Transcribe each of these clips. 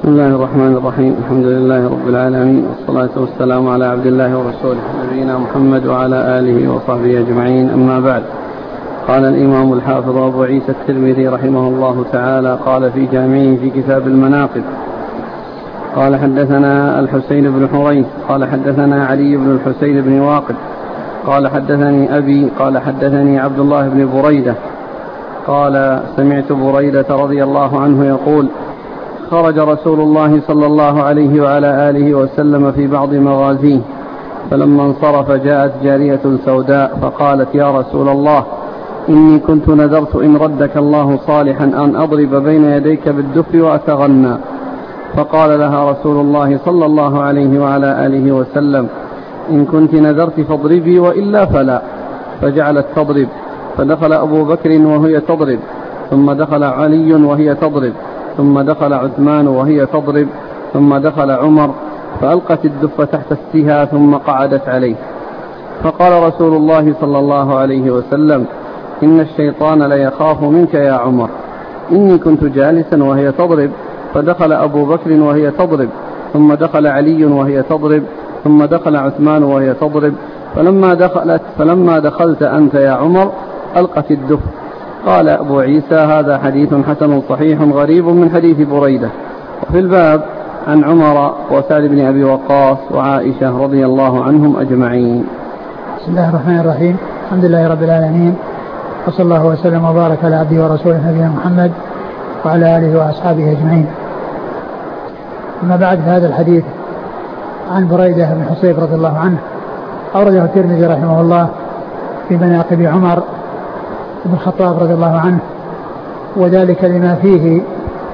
بسم الله الرحمن الرحيم. الحمد لله رب العالمين، والصلاة والسلام على عبد الله ورسوله نبينا محمد وعلى آله وصحبه أجمعين، أما بعد. قال الإمام الحافظ أبو عيسى الترمذي رحمه الله تعالى قال في جامعه في كتاب المناقب قال حدثنا الحسين بن حريث قال حدثنا علي بن الحسين بن واقد قال حدثني أبي قال حدثني عبد الله بن بريدة قال سمعت بريدة رضي الله عنه يقول: خرج رسول الله صلى الله عليه وعلى آله وسلم في بعض مغازيه، فلما انصرف جاءت جارية سوداء فقالت: يا رسول الله، إني كنت نذرت إن ردك الله صالحا أن أضرب بين يديك بالدف وأتغنى. فقال لها رسول الله صلى الله عليه وعلى آله وسلم: إن كنت نذرت فاضربي وإلا فلا. فجعلت تضرب، فدخل أبو بكر وهي تضرب، ثم دخل علي وهي تضرب، ثم دخل عثمان وهي تضرب، ثم دخل عمر، فألقت الدف تحت استها ثم قعدت عليه. فقال رسول الله صلى الله عليه وسلم: إن الشيطان ليخاف منك يا عمر. إني كنت جالسا وهي تضرب، فدخل أبو بكر وهي تضرب، ثم دخل علي وهي تضرب، ثم دخل عثمان وهي تضرب، فلما دخلت أنت يا عمر ألقت الدف. قال أبو عيسى: هذا حديث حسن صحيح غريب من حديث بريدة. وفي الباب عن عمر وسعد بن أبي وقاص وعائشة رضي الله عنهم أجمعين. بسم الله الرحمن الرحيم. الحمد لله رب العالمين، وصلى الله وسلم وبارك على عبده ورسوله نبينا محمد وعلى آله وأصحابه أجمعين. أما بعد، هذا الحديث عن بريدة بن حصيب رضي الله عنه أورده الترمذي رحمه الله في مناقب عمر بن الخطاب رضي الله عنه، وذلك لما فيه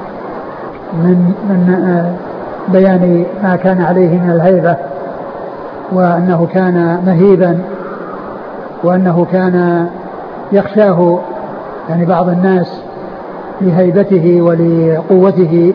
من بيان ما كان عليه من الهيبة، وأنه كان مهيبا، وأنه كان يخشاه يعني بعض الناس لهيبته ولقوته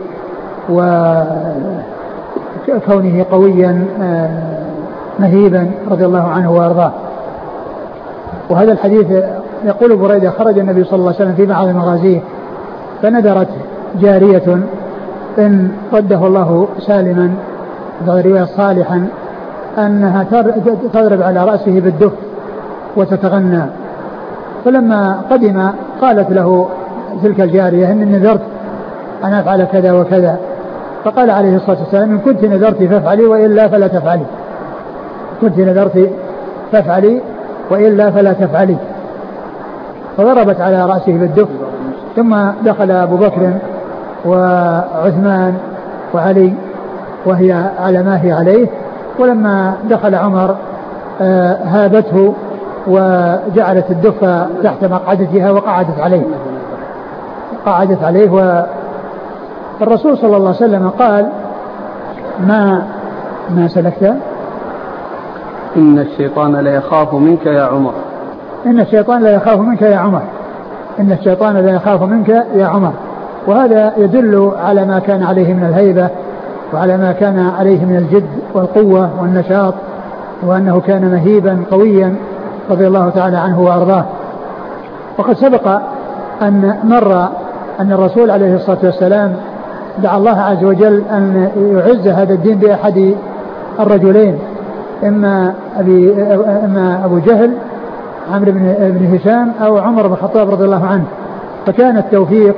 وكونه قويا مهيبا رضي الله عنه وارضاه. وهذا الحديث يقول بريدة: خرج النبي صلى الله عليه وسلم في بعض مغازيه، فنذرت جارية إن رده الله سالما بغير صالحا أنها تضرب على رأسه بالدف وتتغنى. فلما قدم قالت له تلك الجارية: إني نذرت أن أفعل كذا وكذا. فقال عليه الصلاة والسلام: إن كنت نذرت فافعلي وإلا فلا تفعلي. كنت نذرت فافعلي وإلا فلا تفعلي. فضربت على رأسه بالدف، ثم دخل أبو بكر وعثمان وعلي وهي على ما هي عليه، ولما دخل عمر هابته وجعلت الدف تحت مقعدتها وقعدت عليه. والرسول صلى الله عليه وسلم قال: ما سلكت؟ إن الشيطان ليخاف منك يا عمر. إن الشيطان ليخاف منك يا عمر. إن الشيطان ليخاف منك يا عمر. وهذا يدل على ما كان عليه من الهيبة، وعلى ما كان عليه من الجد والقوة والنشاط، وأنه كان مهيبا قويا رضي الله تعالى عنه وأرضاه. وقد سبق أن مر أن الرسول عليه الصلاة والسلام دعا الله عز وجل أن يعز هذا الدين بأحد الرجلين، إما أبو جهل عمرو بن هشام أو عمر بن الخطاب رضي الله عنه. فكان التوفيق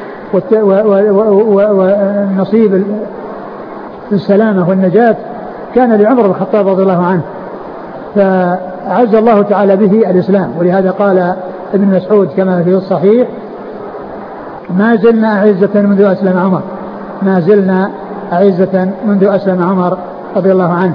والنصيب في السلامة والنجاة كان لعمر بن الخطاب رضي الله عنه، فأعز الله تعالى به الإسلام. ولهذا قال ابن مسعود كما في الصحيح: ما زلنا أعزة منذ أسلم عمر. ما زلنا أعزة منذ أسلم عمر رضي الله عنه.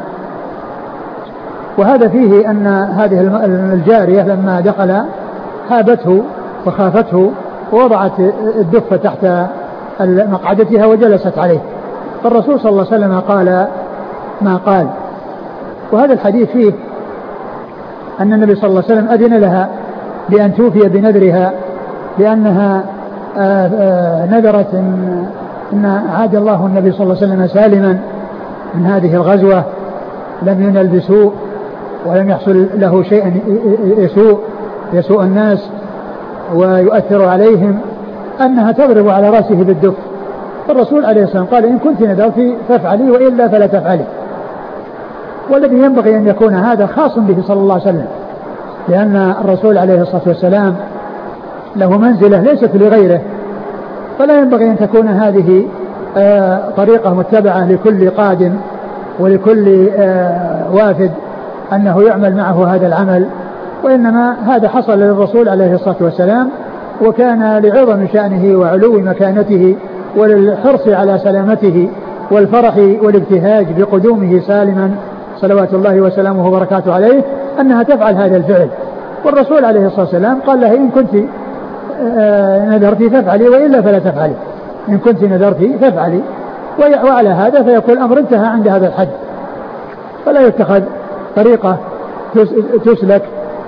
وهذا فيه أن هذه الجارية لما دخل هابته وخافته ووضعت الدف تحت مقعدتها وجلست عليه. فالرسول صلى الله عليه وسلم قال ما قال. وهذا الحديث فيه أن النبي صلى الله عليه وسلم أذن لها بأن توفي بنذرها، لأنها نذرت أن عاد الله النبي صلى الله عليه وسلم سالما من هذه الغزوة، لم ينل بسوء ولم يحصل له شيء يسوء الناس ويؤثر عليهم، أنها تضرب على رأسه بالدف فالرسول عليه الصلاة والسلام قال إن كنت نذرت فافعلي وإلا فلا تفعلي. والذي ينبغي أن يكون هذا خاص به صلى الله عليه وسلم، لأن الرسول عليه الصلاة والسلام له منزلة ليست لغيره، فلا ينبغي أن تكون هذه طريقة متبعة لكل قادم ولكل وافد أنه يعمل معه هذا العمل، وإنما هذا حصل للرسول عليه الصلاة والسلام، وكان لعظم شأنه وعلو مكانته وللحرص على سلامته والفرح والابتهاج بقدومه سالما صلوات الله وسلامه وبركاته عليه أنها تفعل هذا الفعل. والرسول عليه الصلاة والسلام قال له إن كنت نذرتي فافعلي وإلا فلا تفعلي، إن كنت نذرتي فافعلي. وعلى هذا فيكون الأمر انتهى عند هذا الحد، فلا يتخذ طريقة تسلك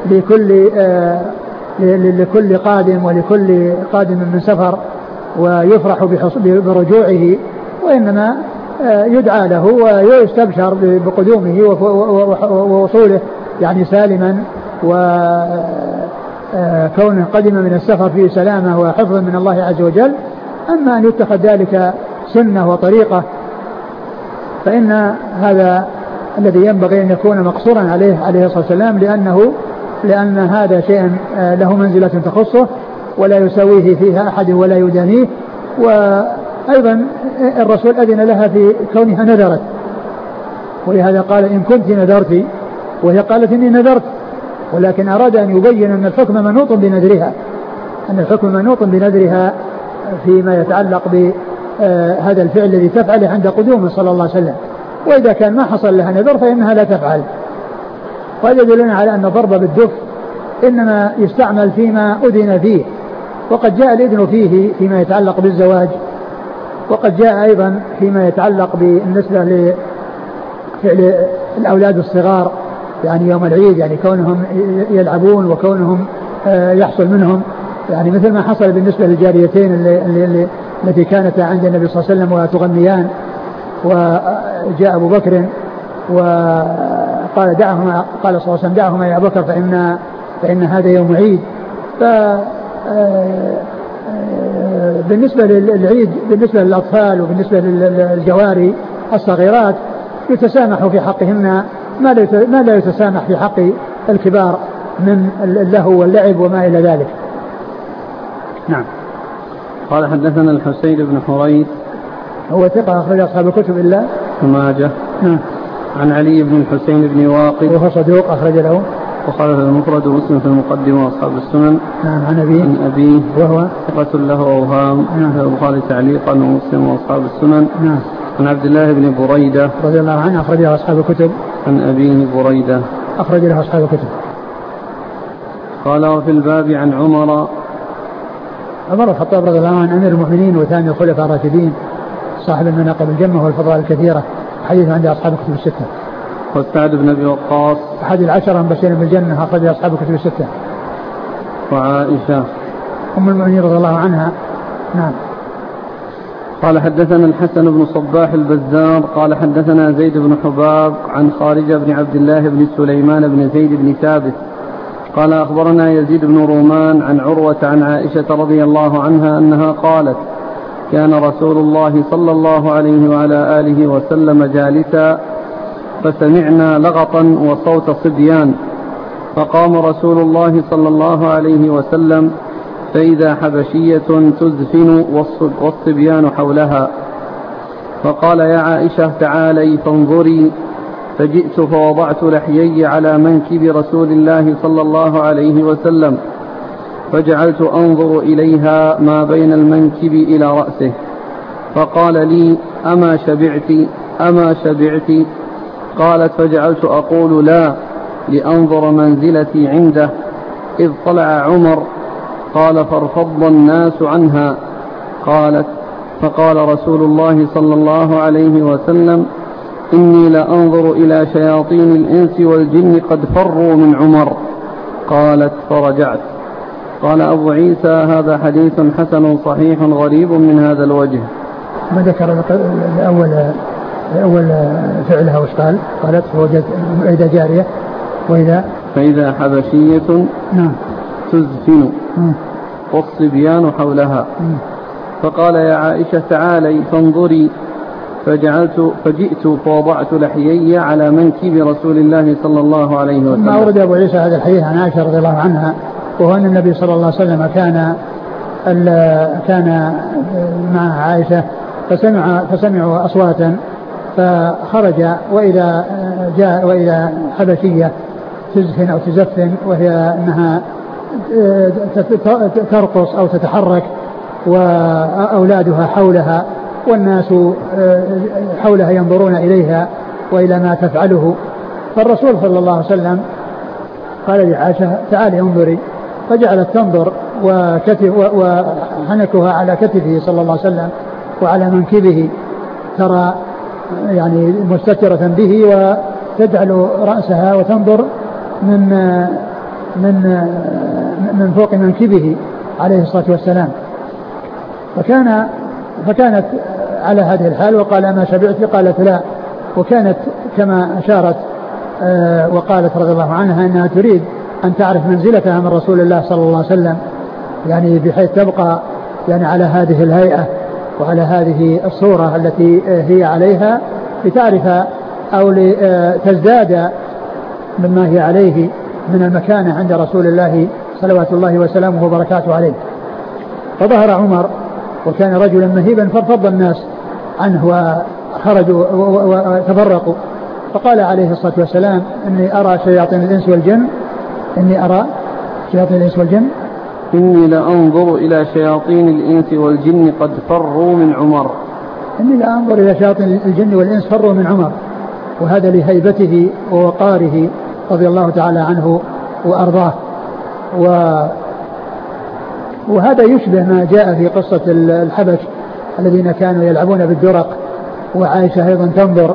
لكل قادم ولكل قادم من سفر ويفرح برجوعه، وإنما يدعى له ويستبشر بقدومه ووصوله يعني سالما، وكونه قدم من السفر في سلامة وحفظ من الله عز وجل. أما أن يتخذ ذلك سنة وطريقة فإن هذا الذي ينبغي أن يكون مقصورا عليه الصلاة والسلام، لأن هذا شيء له منزلة تخصه ولا يساويه فيها أحد ولا يدانيه. وأيضا الرسول أذن لها في كونها نذرت، ولهذا قال إن كنت نذرت، وهي قالت إني نذرت، ولكن أراد أن يبين أن الحكم منوط بنذرها، أن الحكم منوط بنذرها فيما يتعلق بهذا الفعل الذي تفعله عند قدومه صلى الله عليه وسلم. وإذا كان ما حصل لها نذر فإنها لا تفعل. وهذا يدلنا على أن الضرب بالدف إنما يستعمل فيما أذن فيه، وقد جاء الإذن فيه فيما يتعلق بالزواج، وقد جاء أيضا فيما يتعلق بالنسبة لفعل الأولاد الصغار يعني يوم العيد، يعني كونهم يلعبون وكونهم يحصل منهم، يعني مثل ما حصل بالنسبة للجاريتين التي كانت عند النبي صلى الله عليه وسلم وتغنيان، وجاء أبو بكر وقال دعهما، قال صلى الله عليه وسلم دعهما يا أبو بكر فإن هذا يوم عيد. بالنسبة للعيد بالنسبة للأطفال وبالنسبة للجواري الصغيرات يتسامح في حقهن ما لا يتسامح في حق الكبار من اللهو واللعب وما إلى ذلك. نعم. قال حدثنا الحسين بن حريث هو ثقة أخرج أصحاب الكتب إلا ماجه. نعم. عن علي بن الحسين بن واقد وهو صدوق أخرج له وخالف المفرد ومسلم في المقدمة وأصحاب السنن. نعم. عن أبيه وهو ثقة له أوهام. نعم. البخاري تعليقا ومسلم وأصحاب السنن. نعم. عن عبد الله بن بريدة رضي الله عنه أخرج له أصحاب الكتب. عن أبيه بريدة أخرج له أصحاب الكتب. قال وفي الباب عن عمر الخطاب رضي الله عنه أمير المؤمنين وثاني الخلفاء الراشدين صاحب المناقب الجمة والفضائل الكثيرة، حديث عند أصحاب الكتب الستة. وسعد بن أبي وقاص أحد العشرة المبشرين بالجنة أخرج أصحاب الكتب الستة. وعائشة أم المؤمنين رضي الله عنها. نعم. قال حدثنا الحسن بن صباح البزار قال حدثنا زيد بن حباب عن خارجة بن عبد الله بن سليمان بن زيد بن ثابت قال أخبرنا يزيد بن رومان عن عروة عن عائشة رضي الله عنها أنها قالت كان رسول الله صلى الله عليه وعلى آله وسلم جالسا فسمعنا لغطا وصوت صبيان فقام رسول الله صلى الله عليه وسلم فإذا حبشية تزفن والصبيان حولها فقال يا عائشة تعالي فانظري، فجئت فوضعت لحيي على منكب رسول الله صلى الله عليه وسلم فجعلت أنظر إليها ما بين المنكب إلى رأسه فقال لي أما شبعت قالت فجعلت أقول لا لأنظر منزلتي عنده إذ طلع عمر قال فارفض الناس عنها قالت فقال رسول الله صلى الله عليه وسلم إني لأنظر إلى شياطين الإنس والجن قد فروا من عمر قالت فرجعت. قال أبو عيسى هذا حديث حسن صحيح غريب من هذا الوجه. ما ذكر أول فعلها وش قالت فوجدت إذا جارية فإذا حبشية نعم تزفن والصبيان حولها فقال يا عائشة تعالي فانظري، فجئت فوضعت لحيي على منكب رسول الله صلى الله عليه وسلم. ثم أورد أبو عيسى هذا الحديث عن عائشة رضي الله عنها، وهو أن النبي صلى الله عليه وسلم كان مع عائشة فسمعوا أصواتا فخرج، وإذا حبشية تزفن أو تزفن، وهي أنها ترقص أو تتحرك وأولادها حولها والناس حولها ينظرون إليها وإلى ما تفعله. فالرسول صلى الله عليه وسلم قال لعائشة تعالي انظري، فجعلت تنظر وحنكها على كتفه صلى الله عليه وسلم وعلى منكبه، ترى يعني مستترة به، وتجعل رأسها وتنظر من فوق منكبه عليه الصلاة والسلام. فكانت على هذه الحال، وقال ما شبعت؟ قالت لا. وكانت كما أشارت وقالت رضي الله عنها أنها تريد أن تعرف منزلتها من رسول الله صلى الله عليه وسلم، يعني بحيث تبقى يعني على هذه الهيئة وعلى هذه الصورة التي هي عليها، لتعرف أو لتزداد مما هي عليه من المكانة عند رسول الله صلوات الله وسلامه وبركاته عليه. فظهر عمر وكان رجلا مهيبا، فارتض الناس عنه وخرجوا وتفرقوا، فقال عليه الصلاة والسلام إني أرى شياطين الإنس والجن، إني لأنظر إلى شياطين الإنس والجن قد فروا من عمر. إني لأنظر إلى شياطين الجن والإنس فروا من عمر. وهذا لهيبته ووقاره رضي الله تعالى عنه وأرضاه. وهذا يشبه ما جاء في قصة الحبش الذين كانوا يلعبون بالدرق، وعائشة أيضا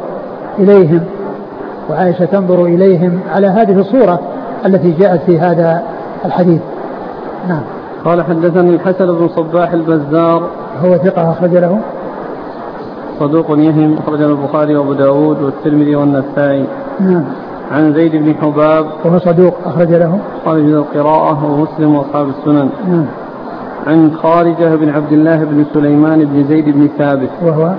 تنظر إليهم على هذه الصورة التي جاءت في هذا الحديث. نعم. قال حدثني الحسن بن صباح البزار، هو ثقة أخرج له، صدوق يهم، أخرج البخاري وأبو داود والترمذي والنسائي. نعم. عن زيد بن حباب، وهو صدوق أخرج له خارج القراءة ومسلم وأصحاب السنن. نعم. عن خارجة بن عبد الله بن سليمان بن زيد بن ثابت، وهو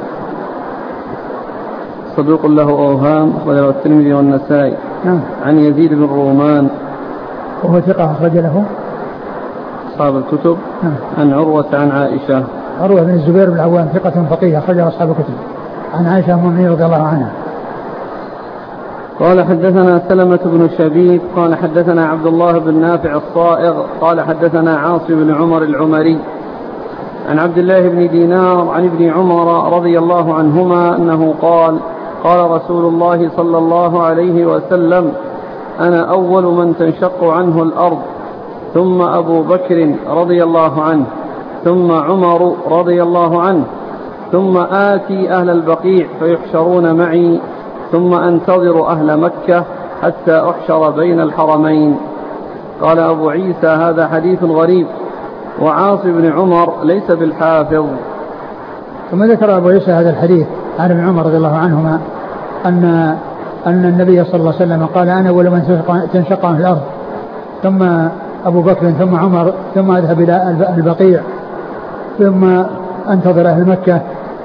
صدوق له أوهام، أخرجه الترمذي والنسائي. نعم. عن يزيد بن رومان، وهو ثقة أخرج له أصحاب الكتب. نعم. عن عروة عن عائشة، عروة بن الزبير بن العوام ثقة فقيه أخرج أصحاب الكتب. عن عائشة أم المؤمنين رضي الله عنها. قال حدثنا سلمة بن شبيب قال حدثنا عبد الله بن نافع الصائغ قال حدثنا عاصم بن عمر العمري عن عبد الله بن دينار عن ابن عمر رضي الله عنهما أنه قال قال رسول الله صلى الله عليه وسلم أنا أول من تنشق عنه الأرض، ثم أبو بكر رضي الله عنه، ثم عمر رضي الله عنه، ثم آتي أهل البقيع فيحشرون معي، ثم أنتظر أهل مكة حتى أحشر بين الحرمين. قال أبو عيسى هذا حديث غريب، وعاصم بن عمر ليس بالحافظ. ثم ذكر أبو عيسى هذا الحديث عن ابن عمر رضي الله عنهما أن النبي صلى الله عليه وسلم قال أنا أول من تنشق عنه الأرض، ثم أبو بكر، ثم عمر، ثم أذهب إلى البقيع، ثم أنتظر أهل مكة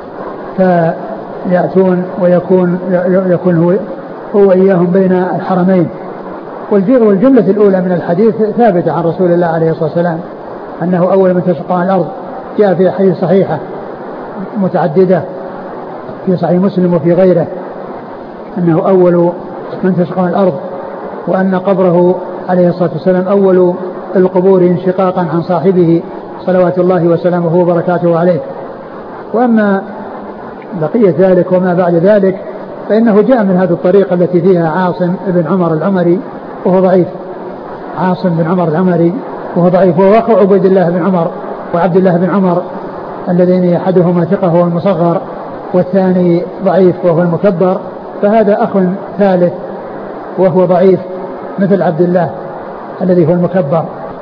فيأتون ويكون هو إياهم بين الحرمين. والجملة الأولى من الحديث ثابتة عن رسول الله عليه الصلاة والسلام أنه أول من تنشق عن الأرض، جاء في حديث صحيحة متعددة في صحيح مسلم وفي غيره أنه أول من تنشق عن الأرض، وأن قبره عليه الصلاة والسلام أول القبور انشقاقا عن صاحبه صلوات الله وسلامه وبركاته عليه. وأما بقية ذلك وما بعد ذلك فإنه جاء من هذه الطريقة التي فيها عاصم بن عمر العمري وهو ضعيف. عاصم بن عمر العمري وهو ضعيف، وهو أخو عبيد الله بن عمر وعبد الله بن عمر الذين أحدهما ثقة وهو المصغر والثاني ضعيف وهو المكبر، فهذا أخ ثالث وهو ضعيف مثل عبد الله الذي هو المكبر.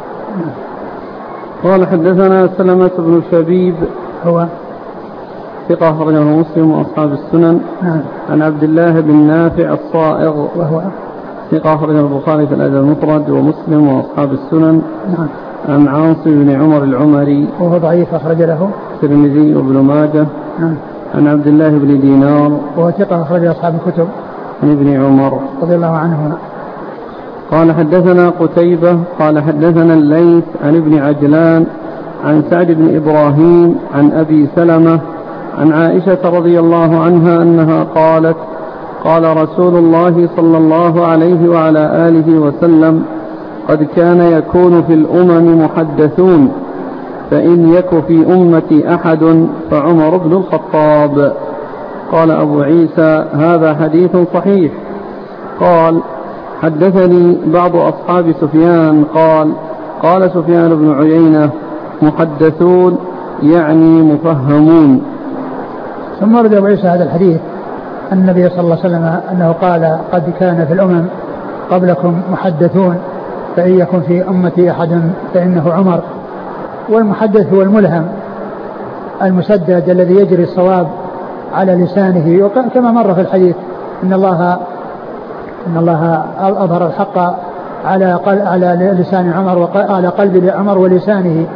قال حدثنا سلمة بن شبيب هو ثقة أخرجه مسلم وأصحاب السنن. نعم. عن عبد الله بن نافع الصائغ وهو ثقة أخرجه البخاري في الأدب المفرد ومسلم وأصحاب السنن. نعم. عن عاصم بن عمر العمري وهو ضعيف أخرج له الترمذي وابن ماجه. عن عبد الله بن دينار وهو ثقة أخرج أصحاب الكتب. عن ابن عمر رضي الله عنهما. قال حدثنا قتيبة قال حدثنا الليث عن ابن عجلان عن سعد بن إبراهيم عن أبي سلمة عن عائشة رضي الله عنها أنها قالت قال رسول الله صلى الله عليه وعلى آله وسلم قد كان يكون في الأمم محدثون فإن يك في أمتي أحد فعمر بن الخطاب. قال أبو عيسى هذا حديث صحيح. قال حدثني بعض أصحاب سفيان قال سفيان بن عيينة محدثون يعني مفهمون. ثم رد أبو عيسى هذا الحديث أن النبي صلى الله عليه وسلم أنه قال قد كان في الأمم قبلكم محدثون فإن يكن في أمتي أحد فإنه عمر. والمحدث هو الملهم المسدد الذي يجري الصواب على لسانه، وكما مر في الحديث إن الله أظهر الحق على لسان عمر وعلى قلب عمر ولسانه.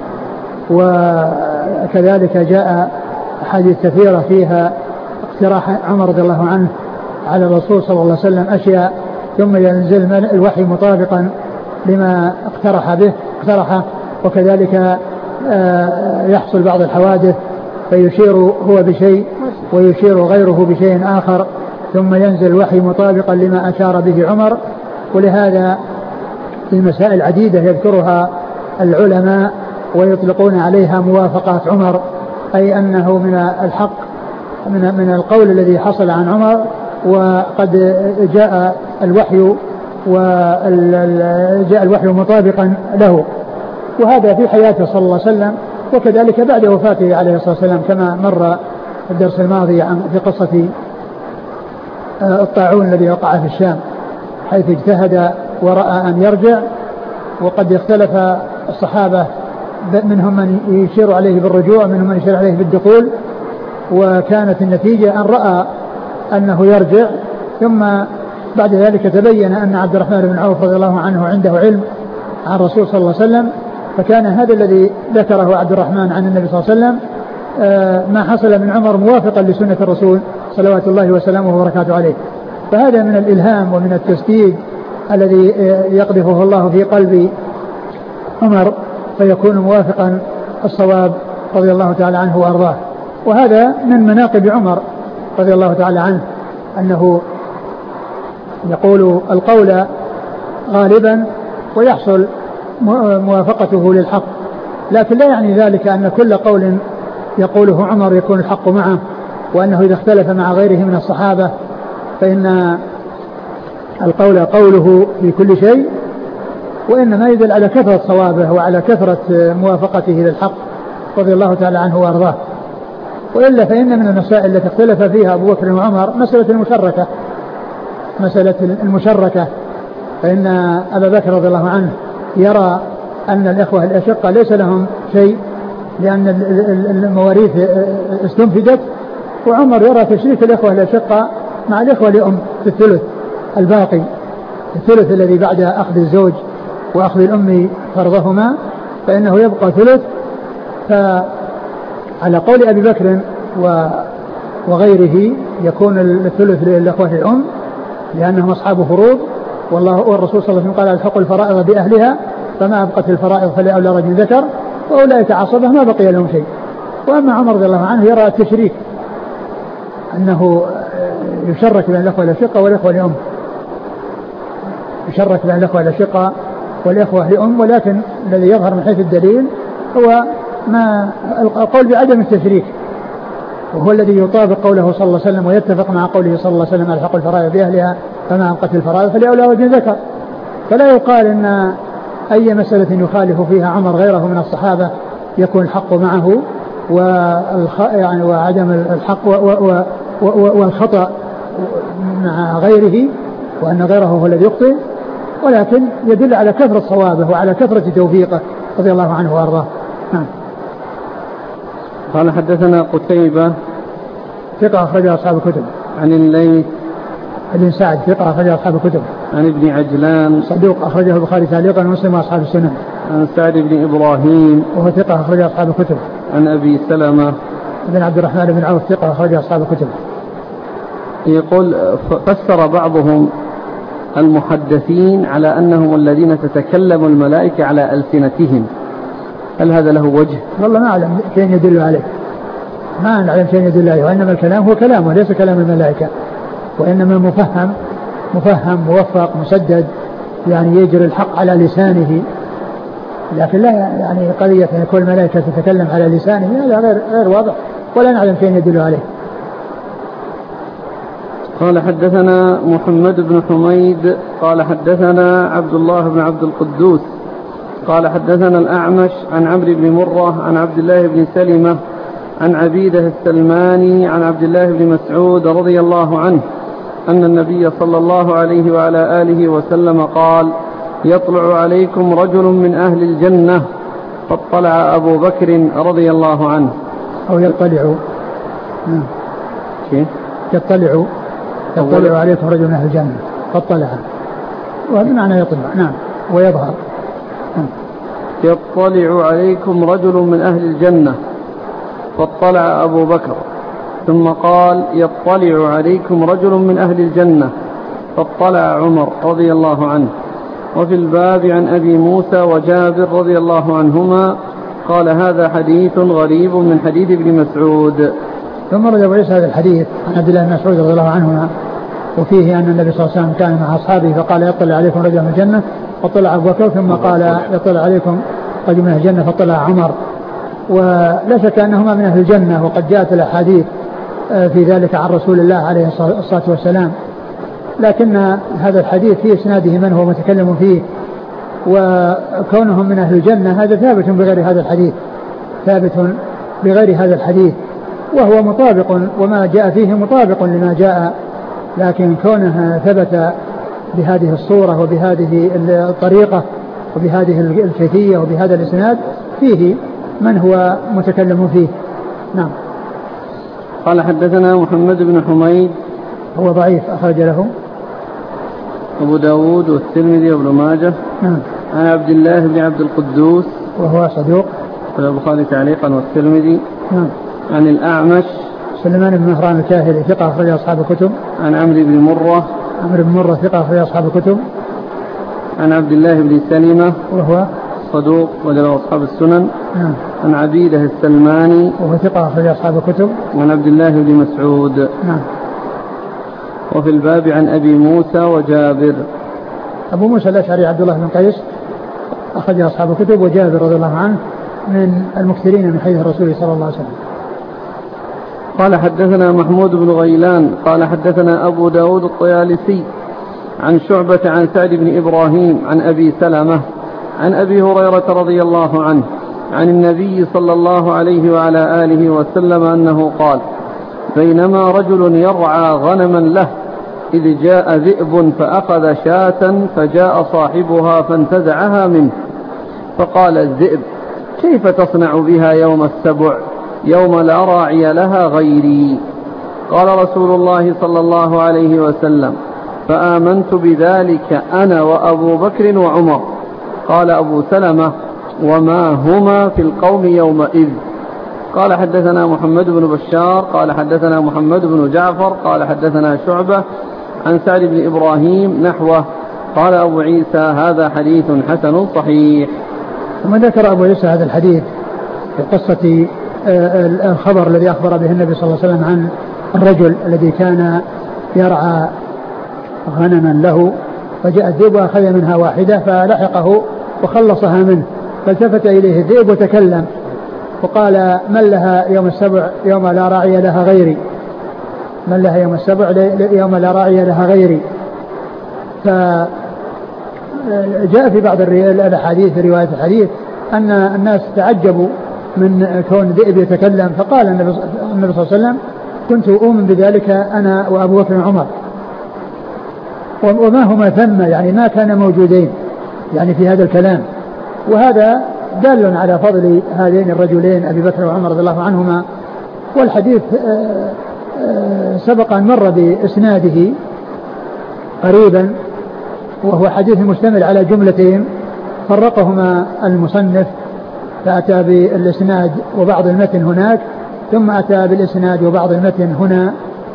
وكذلك جاء أحاديث كثيرة فيها اقتراح عمر رضي الله عنه على الرسول صلى الله عليه وسلم أشياء ثم ينزل الوحي مطابقا لما اقترحه، وكذلك يحصل بعض الحوادث فيشير هو بشيء ويشير غيره بشيء آخر ثم ينزل الوحي مطابقا لما أشار به عمر. ولهذا في مسائل عديدة يذكرها العلماء ويطلقون عليها موافقات عمر، أي أنه من الحق من القول الذي حصل عن عمر وقد جاء الوحي مطابقا له. وهذا في حياته صلى الله عليه وسلم وكذلك بعد وفاته عليه الصلاة والسلام كما مر في الدرس الماضي في قصة الطاعون الذي وقع في الشام حيث اجتهد ورأى أن يرجع، وقد اختلف الصحابة منهم من يشير عليه بالرجوع منهم من يشير عليه بالدخول، وكانت النتيجة أن رأى أنه يرجع. ثم بعد ذلك تبين أن عبد الرحمن بن عوف رضي الله عنه عنده علم عن الرسول صلى الله عليه وسلم، فكان هذا الذي ذكره عبد الرحمن عن النبي صلى الله عليه وسلم ما حصل من عمر موافقا لسنة الرسول صلوات الله وسلامه وبركاته عليه. فهذا من الإلهام ومن التسديد الذي يقذفه الله في قلب عمر فيكون موافقا الصواب رضي الله تعالى عنه وأرضاه. وهذا من مناقب عمر رضي الله تعالى عنه أنه يقول القول غالبا ويحصل موافقته للحق، لكن لا يعني ذلك أن كل قول يقوله عمر يكون الحق معه، وأنه إذا اختلف مع غيره من الصحابة فإن القول قوله في كل شيء، وإنما يدل على كثرة صوابه وعلى كثرة موافقته للحق رضي الله تعالى عنه وأرضاه. وإلا فإن من المسائل التي اختلف فيها أبو بكر وعمر مسألة المشركة، فإن أبا بكر رضي الله عنه يرى أن الإخوة الأشقة ليس لهم شيء لأن المواريث استنفدت، وعمر يرى تشريك الإخوة الأشقة مع الإخوة لأم في الثلث الباقي، الثلث الذي بعد أخذ الزوج وأخذ الأم فرضهما فإنه يبقى ثلث. فعلى قول أبي بكر وغيره يكون الثلث للإخوة الأم لأنهم أصحاب فروض، والرسول صلى الله عليه وسلم قال الحق الفرائض بأهلها فما أبقت الفرائض فلأولى رجل ذكر، وأولئك عصبه ما بقي لهم شيء. وأما عمر رضي الله عنه يرى التشريك أنه يشرك بين الأخوة الأشقة والإخوة لأم، يشرك بين الأخوة الأشقة والإخوة لأم، ولكن الذي يظهر من حيث الدليل هو ما القول بعدم التشريك، وهو الذي يطابق قوله صلى الله عليه وسلم ويتفق مع قوله صلى الله عليه وسلم الحق الفرائض بأهلها فما أبقت الفرائض فلأولى رجل ذكر. فلا يقال أن أي مسألة يخالف فيها عمر غيره من الصحابة يكون الحق معه وعدم الحق والخطأ مع غيره، وأن غيره هو الذي يخطئ، ولكن يدل على كثرة صوابه وعلى كثرة توفيقه رضي الله عنه وأرضاه. نعم. قال حدثنا قتيبة ثقة أخرجها أصحاب الكتب. عن الليث بن سعد ثقة أخرجها أصحاب الكتب. عن ابن عجلان صدوق أخرجه البخاري تعليقا ومسلم وأصحاب السنن. عن سعد بن إبراهيم وهو ثقة أخرج أصحاب الكتب. عن أبي سلمة بن عبد الرحمن بن عوف ثقة أخرج أصحاب الكتب. يقول فسر بعضهم المحدثين على أنهم الذين تتكلم الملائكة على ألسنتهم، هل هذا له وجه؟ والله ما أعلم شيء يدل عليه، ما نعلم شيء يدل عليه، وإنما الكلام هو كلامه ليس كلام الملائكة، وإنما مفهم موفق مسدد، يعني يجري الحق على لسانه، لكن لا يعني قضية أن يكون الملائكة تتكلم على لسانه هذا غير واضح، ولا نعلم شيء يدل عليه. قال حدثنا محمد بن حميد قال حدثنا عبد الله بن عبد القدوس قال حدثنا الأعمش عن عمرو بن مرة عن عبد الله بن سلمة عن عبيدة السلماني عن عبد الله بن مسعود رضي الله عنه أن النبي صلى الله عليه وعلى آله وسلم قال: يطلع عليكم رجل من أهل الجنة، فاطلع أبو بكر رضي الله عنه. أو يطلع يطلع عليكم رجل من أهل الجنة فاطلع، وهذا معنى يطلع، نعم، ويظهر. يطلع عليكم رجل من أهل الجنة، فاطلع أبو بكر، ثم قال: يطلع عليكم رجل من أهل الجنة، فاطلع عمر رضي الله عنه. وفي الباب عن أبي موسى وجابر رضي الله عنهما قال: هذا حديث غريب من حديث ابن مسعود. ثم رد أبو عيسى هذا الحديث عن عبد الله بن مسعود رضي الله عنهما، وفيه أن النبي صلى الله عليه وسلم كان مع أصحابه فقال: يطلع عليكم رجل من الجنة، فطلع أبو بكر، ثم قال: يطلع عليكم رجل من الجنة، فطلع عمر. ولا شك أنهما من أهل الجنة، وقد جاءت الأحاديث في ذلك عن رسول الله عليه الصلاة والسلام، لكن هذا الحديث في إسناده من هو متكلم فيه، وكونهم من أهل الجنة هذا ثابت بغير هذا الحديث، وهو مطابق، وما جاء فيه مطابق لما جاء، لكن كونها ثبت بهذه الصورة وبهذه الطريقة وبهذه الكيفية وبهذا الإسناد فيه من هو متكلم فيه. نعم. قال حدثنا محمد بن حميد، هو ضعيف، أخرج له أبو داود والترمذي وابن ماجه. نعم. عن عبد الله بن عبد القدوس، وهو صدوق، البخاري تعليقا والترمذي. نعم. عن الأعمش سليمان بن مهران الكاهلي ثقة أخرج أصحاب الكتب. عن عمرو بن مرة ثقة أخرج أصحاب الكتب. عن عبد الله بن سلمة، وهو صدوق وله أصحاب السنن. نعم. عن عبيدة السلماني، وهو ثقة أخرج أصحاب الكتب. وعن عبد الله بن مسعود. نعم. وفي الباب عن أبي موسى وجابر. أبو موسى الأشعري عبد الله بن قيس أخرج أصحاب الكتب، وجابر رضي الله عنه من المكثرين من حديث الرسول صلى الله عليه وسلم. قال حدثنا محمود بن غيلان قال حدثنا أبو داود الطيالسي عن شعبة عن سعد بن إبراهيم عن أبي سلمة عن أبي هريرة رضي الله عنه عن النبي صلى الله عليه وعلى آله وسلم أنه قال: بينما رجل يرعى غنما له إذ جاء ذئب فأخذ شاة، فجاء صاحبها فانتزعها منه، فقال الذئب: كيف تصنع بها يوم السبع يوم لا راعي لها غيري؟ قال رسول الله صلى الله عليه وسلم: فآمنت بذلك أنا وأبو بكر وعمر. قال أبو سلمة: وما هما في القوم يومئذ؟ قال حدثنا محمد بن بشار قال حدثنا محمد بن جعفر قال حدثنا شعبة عن سعد بن إبراهيم نحوه. قال أبو عيسى: هذا حديث حسن صحيح. ثم ذكر أبو عيسى هذا الحديث في قصة الخبر الذي أخبر به النبي صلى الله عليه وسلم عن الرجل الذي كان يرعى غنما له، فجاء الذئب وأخذ منها واحدة فلحقه وخلصها منه، فالتفت إليه الذئب وتكلم وقال: من لها يوم السبع يوم لا راعي لها غيري؟ من لها يوم السبع يوم لا راعي لها غيري؟ فجاء في بعض الأحاديث رواية الحديث أن الناس تعجبوا من كون الذئب يتكلم، فقال النبي صلى الله عليه وسلم: كنت أؤمن بذلك أنا وأبو بكر وعمر. وما هما ثم، يعني ما كان موجودين يعني في هذا الكلام، وهذا دال على فضل هذين الرجلين أبي بكر وعمر رضي الله عنهما. والحديث سبق أن مر بإسناده قريبا، وهو حديث مشتمل على جملتين فرقهما المصنف فأتى بالإسناد وبعض المتن هناك، ثم أتى بالإسناد وبعض المتن هنا،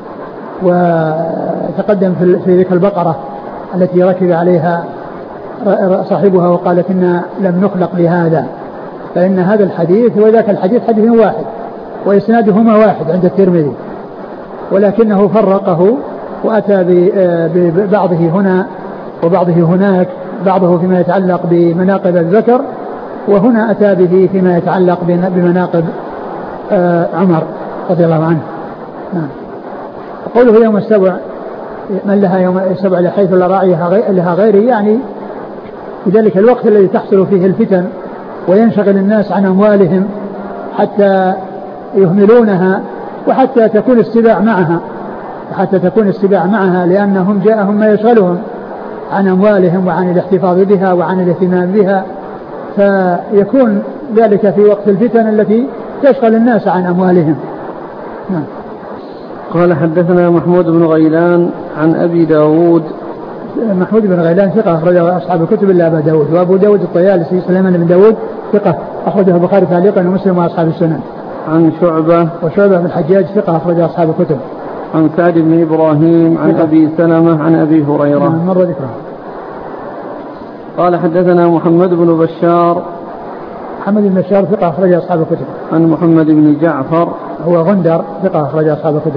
وتقدم في ذكر البقرة التي ركب عليها صاحبها وقال إنا لم نخلق لهذا، فإن هذا الحديث وذاك الحديث حديث واحد وإسنادهما واحد عند الترمذي، ولكنه فرقه وأتى ببعضه هنا وبعضه هناك، بعضه فيما يتعلق بمناقب الذكر، وهنا أتى به فيما يتعلق بمناقب عمر رضي الله عنه. قوله يوم السبع من لها يوم السبع لحيث لا راعي لها غيره، يعني بذلك الوقت الذي تحصل فيه الفتن وينشغل الناس عن أموالهم حتى يهملونها وحتى تكون السباع معها لأنهم جاءهم ما يشغلهم عن أموالهم وعن الاحتفاظ بها وعن الاهتمام بها، فيكون ذلك في وقت الفتن التي تشغل الناس عن أموالهم. قال حدثنا محمود بن غيلان عن أبي داود. محمود بن غيلان ثقة أخرجه أصحاب الكتب إلا أبا داود، وأبو داود الطيالسي سليمان بن داود ثقة أخرجه البخاري تعليقا ومسلم وأصحاب السنن. عن شعبة بن الحجاج ثقة أخرجه أصحاب الكتب. عن سعد بن إبراهيم عن أبي سلمة عن أبي هريرة مر ذكره. قال حدثنا محمد بن بشار. محمد بن بشار ثقة أخرجه أصحاب الكتب. عن محمد بن جعفر هو غندر ثقة أخرجه أصحاب الكتب.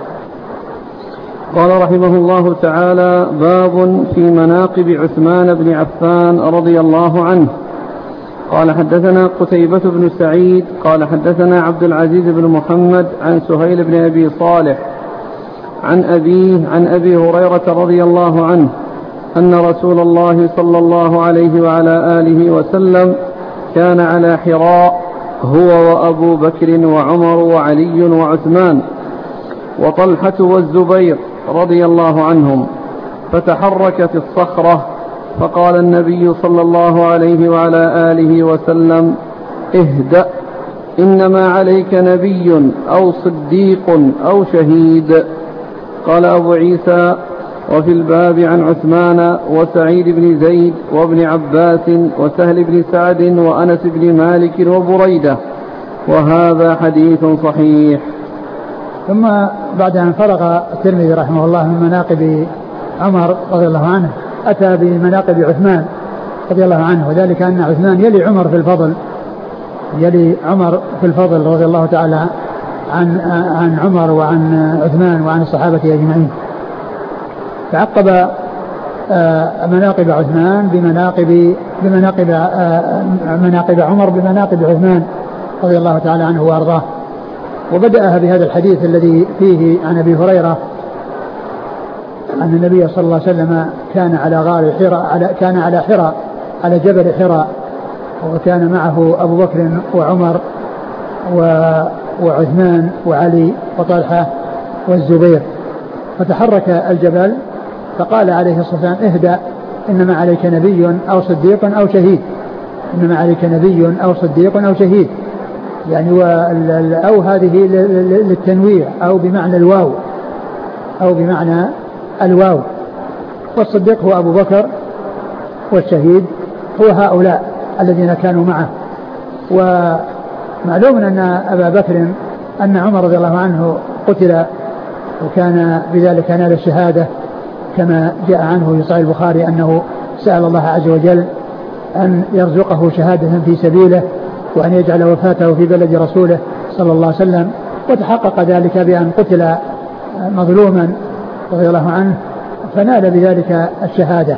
قال رحمه الله تعالى: باب في مناقب عثمان بن عفان رضي الله عنه. قال حدثنا قتيبة بن سعيد قال حدثنا عبد العزيز بن محمد عن سهيل بن أبي صالح عن أبيه عن أبي هريرة رضي الله عنه أن رسول الله صلى الله عليه وعلى آله وسلم كان على حراء هو وأبو بكر وعمر وعلي وعثمان وطلحة والزبير رضي الله عنهم، فتحركت الصخرة فقال النبي صلى الله عليه وعلى آله وسلم: اهدأ، إنما عليك نبي أو صديق أو شهيد. قال أبو عيسى: وفي الباب عن عثمان وسعيد بن زيد وابن عباس وسهل بن سعد وأنس بن مالك وبريدة، وهذا حديث صحيح. ثم بعد أن فرغ الترمذي رحمه الله من مناقب عمر رضي الله عنه أتى بمناقب عثمان رضي الله عنه، وذلك أن عثمان يلي عمر في الفضل رضي الله تعالى عن عمر وعن عثمان وعن الصحابة أجمعين. تعقب مناقب عثمان بمناقب عمر بمناقب عثمان رضي الله تعالى عنه وأرضاه، وبدأها بهذا الحديث الذي فيه عن أبي هريرة أن النبي صلى الله عليه وسلم كان على غار حراء، كان على حراء على جبل حراء، وكان معه أبو بكر وعمر وعثمان وعلي وطلحة والزبير، فتحرك الجبل فقال عليه الصلاة والسلام: اهدأ، إنما عليك نبي أو صديق أو شهيد. إنما عليك نبي أو صديق أو شهيد، يعني أو هذه للتنويع أو بمعنى الواو، والصديق هو أبو بكر والشهيد هو هؤلاء الذين كانوا معه. ومعلوم أن أبا بكر أن عمر رضي الله عنه قتل وكان بذلك نال الشهادة، كما جاء عنه في صحيح البخاري أنه سأل الله عز وجل أن يرزقه شهادة في سبيله وأن يجعل وفاته في بلد رسوله صلى الله عليه وسلم، وتحقق ذلك بأن قتل مظلوما رضي الله عنه فنال بذلك الشهادة،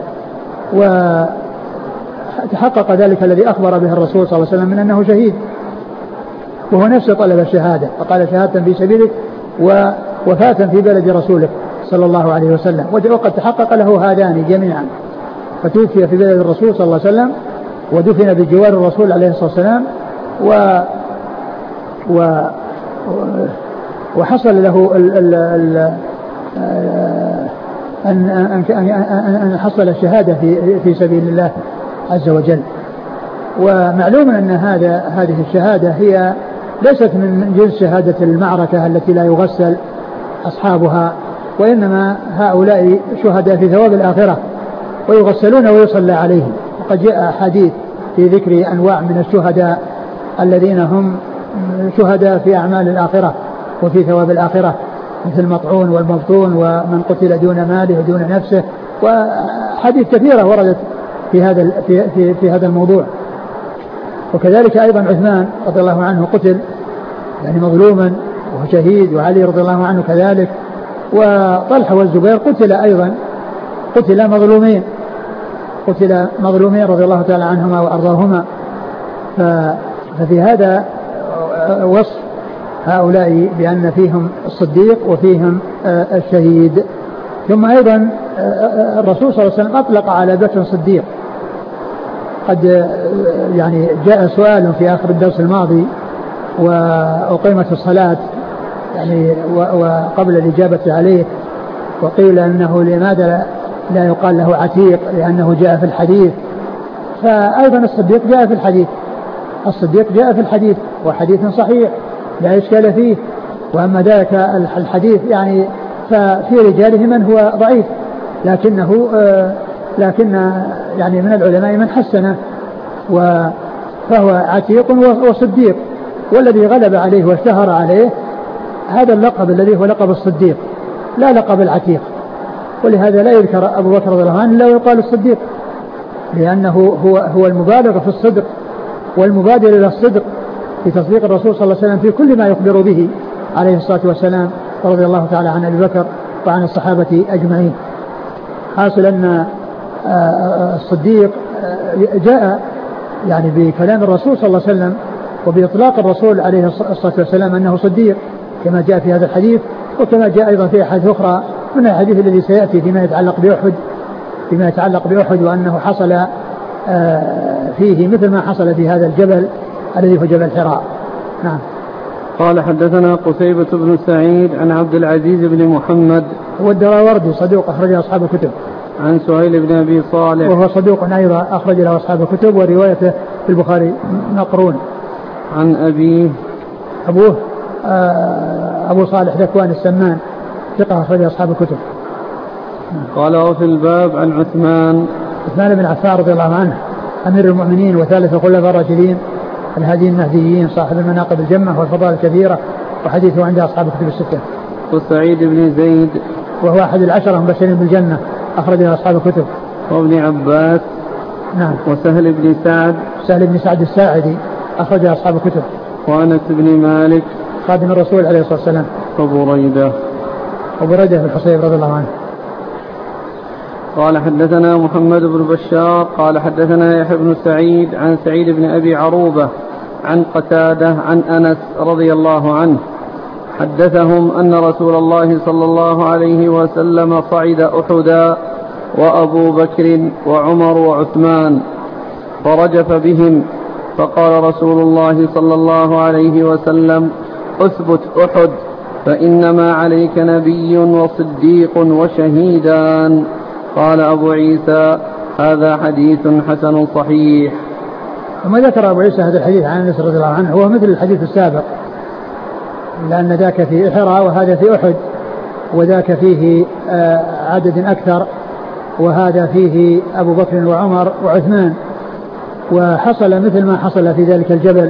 وتحقق ذلك الذي أخبر به الرسول صلى الله عليه وسلم من أنه شهيد، وهو نفسه طلب الشهادة فقال: شهادة في سبيلك ووفاة في بلد رسولك صلى الله عليه وسلم. وقد تحقق له هذان جميعا، فتوفي في بلد الرسول صلى الله عليه وسلم ودفن بجوار الرسول عليه الصلاة والسلام، وحصل له أن حصل الشهادة في سبيل الله عز وجل. ومعلوم أن هذه الشهادة هي ليست من جنس شهادة المعركة التي لا يغسل أصحابها، وإنما هؤلاء شهداء في ثواب الآخرة ويغسلون ويصلى عليهم. وقد جاء حديث في ذكر أنواع من الشهداء الذين هم شهداء في أعمال الآخرة وفي ثواب الآخرة، مثل المطعون والمبطون ومن قتل دون ماله دون نفسه، وحديث كثيرة وردت في هذا الموضوع. وكذلك أيضا عثمان رضي الله عنه قتل يعني مظلوما وهو شهيد، وعلي رضي الله عنه كذلك، وطلحة والزبير قتل أيضا، قتل مظلومين رضي الله تعالى عنهما وأرضاهما. ففي هذا وصف هؤلاء بأن فيهم الصديق وفيهم الشهيد. ثم أيضا الرسول صلى الله عليه وسلم أطلق على بكر الصديق. قد يعني جاء سؤال في آخر الدرس الماضي وأقيمت الصلاة يعني وقبل الإجابة عليه، وقيل أنه لماذا لا يقال له عتيق لأنه جاء في الحديث. فأيضا الصديق جاء في الحديث، الصديق جاء في الحديث وحديث صحيح لا إشكال فيه. وأما ذاك الحديث يعني ففي رجاله من هو ضعيف، لكن يعني من العلماء من حسنه، فهو عتيق وصديق. والذي غلب عليه واشتهر عليه هذا اللقب الذي هو لقب الصديق لا لقب العتيق. ولهذا لا يذكر أبو بكر رضي الله عنه لا يقال الصديق، لأنه هو المبالغ في الصدق والمبادر إلى الصدق في تصديق الرسول صلى الله عليه وسلم في كل ما يخبر به عليه الصلاة والسلام، رضي الله تعالى عن أبي بكر وعن الصحابة أجمعين. حاصل أن الصديق جاء يعني بكلام الرسول صلى الله عليه وسلم وبإطلاق الرسول عليه الصلاة والسلام أنه صديق كما جاء في هذا الحديث، وكما جاء أيضا في أحاديث أخرى من الحديث الذي سيأتي فيما يتعلق بأحد وأنه حصل فيه مثل ما حصل في هذا الجبل الذي هو جبل حراء. نعم. قال حدثنا قتيبة بن سعيد عن عبد العزيز بن محمد هو الدراوردي صدوق أخرج أصحاب الكتب. عن سهيل بن أبي صالح وهو صدوق أيضا أخرج له أصحاب الكتب وروايته في البخاري مقرون. عن أبوه أبو صالح ذكوان السمان ثقة أخرج أصحاب الكتب. قال وفي الباب عن عثمان بن عفان رضي الله عنه أمير المؤمنين وثالث الخلفاء الراشدين الهاديين المهديين صاحب المناقب الجمة والفضائل الكبيرة، وحديثه عند أصحاب الكتب الستة. وسعيد بن زيد وهو أحد العشرة المبشرين بالجنة أخرج له أصحاب الكتب. وابن عباس. نعم. وسهل بن سعد الساعدي أخرج أصحاب الكتب. وأنس بن مالك خادم الرسول عليه الصلاة والسلام. وبريدة بن الحصيب رضي الله عنه. قال حدثنا محمد بن بشار قال حدثنا يحيى بن سعيد عن سعيد بن أبي عروبة عن قتادة عن أنس رضي الله عنه حدثهم أن رسول الله صلى الله عليه وسلم صعد أحدا وأبو بكر وعمر وعثمان فرجف بهم، فقال رسول الله صلى الله عليه وسلم أثبت أحد فإنما عليك نبي وصديق وشهيدان. قال أبو عيسى هذا حديث حسن صحيح. وما ذكر أبو عيسى هذا الحديث عن أنس رضي الله عنه هو مثل الحديث السابق، لأن ذاك في حراء وهذا في أحد، وذاك فيه عدد أكثر وهذا فيه أبو بكر وعمر وعثمان. وحصل مثل ما حصل في ذلك الجبل،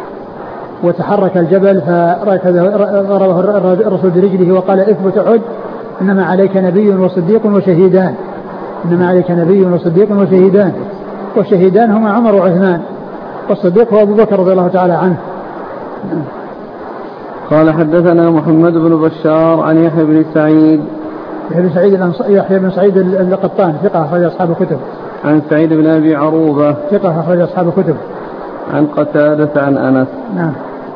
وتحرك الجبل فضربه الرسول برجله وقال اثبت أحد إنما عليك نبي وصديق وشهيدان، إنما عليك نبي وصديق وشهيدان، والشهيدان هما عمر وعثمان، والصديق هو أبو بكر رضي الله تعالى عنه. قال حدثنا محمد بن بشار عن يحيى بن سعيد القطان ثقة أخرج أصحاب الكتب. عن سعيد بن أبي عروبة ثقة أخرج أصحاب الكتب. عن قتادة عن أنس. نعم.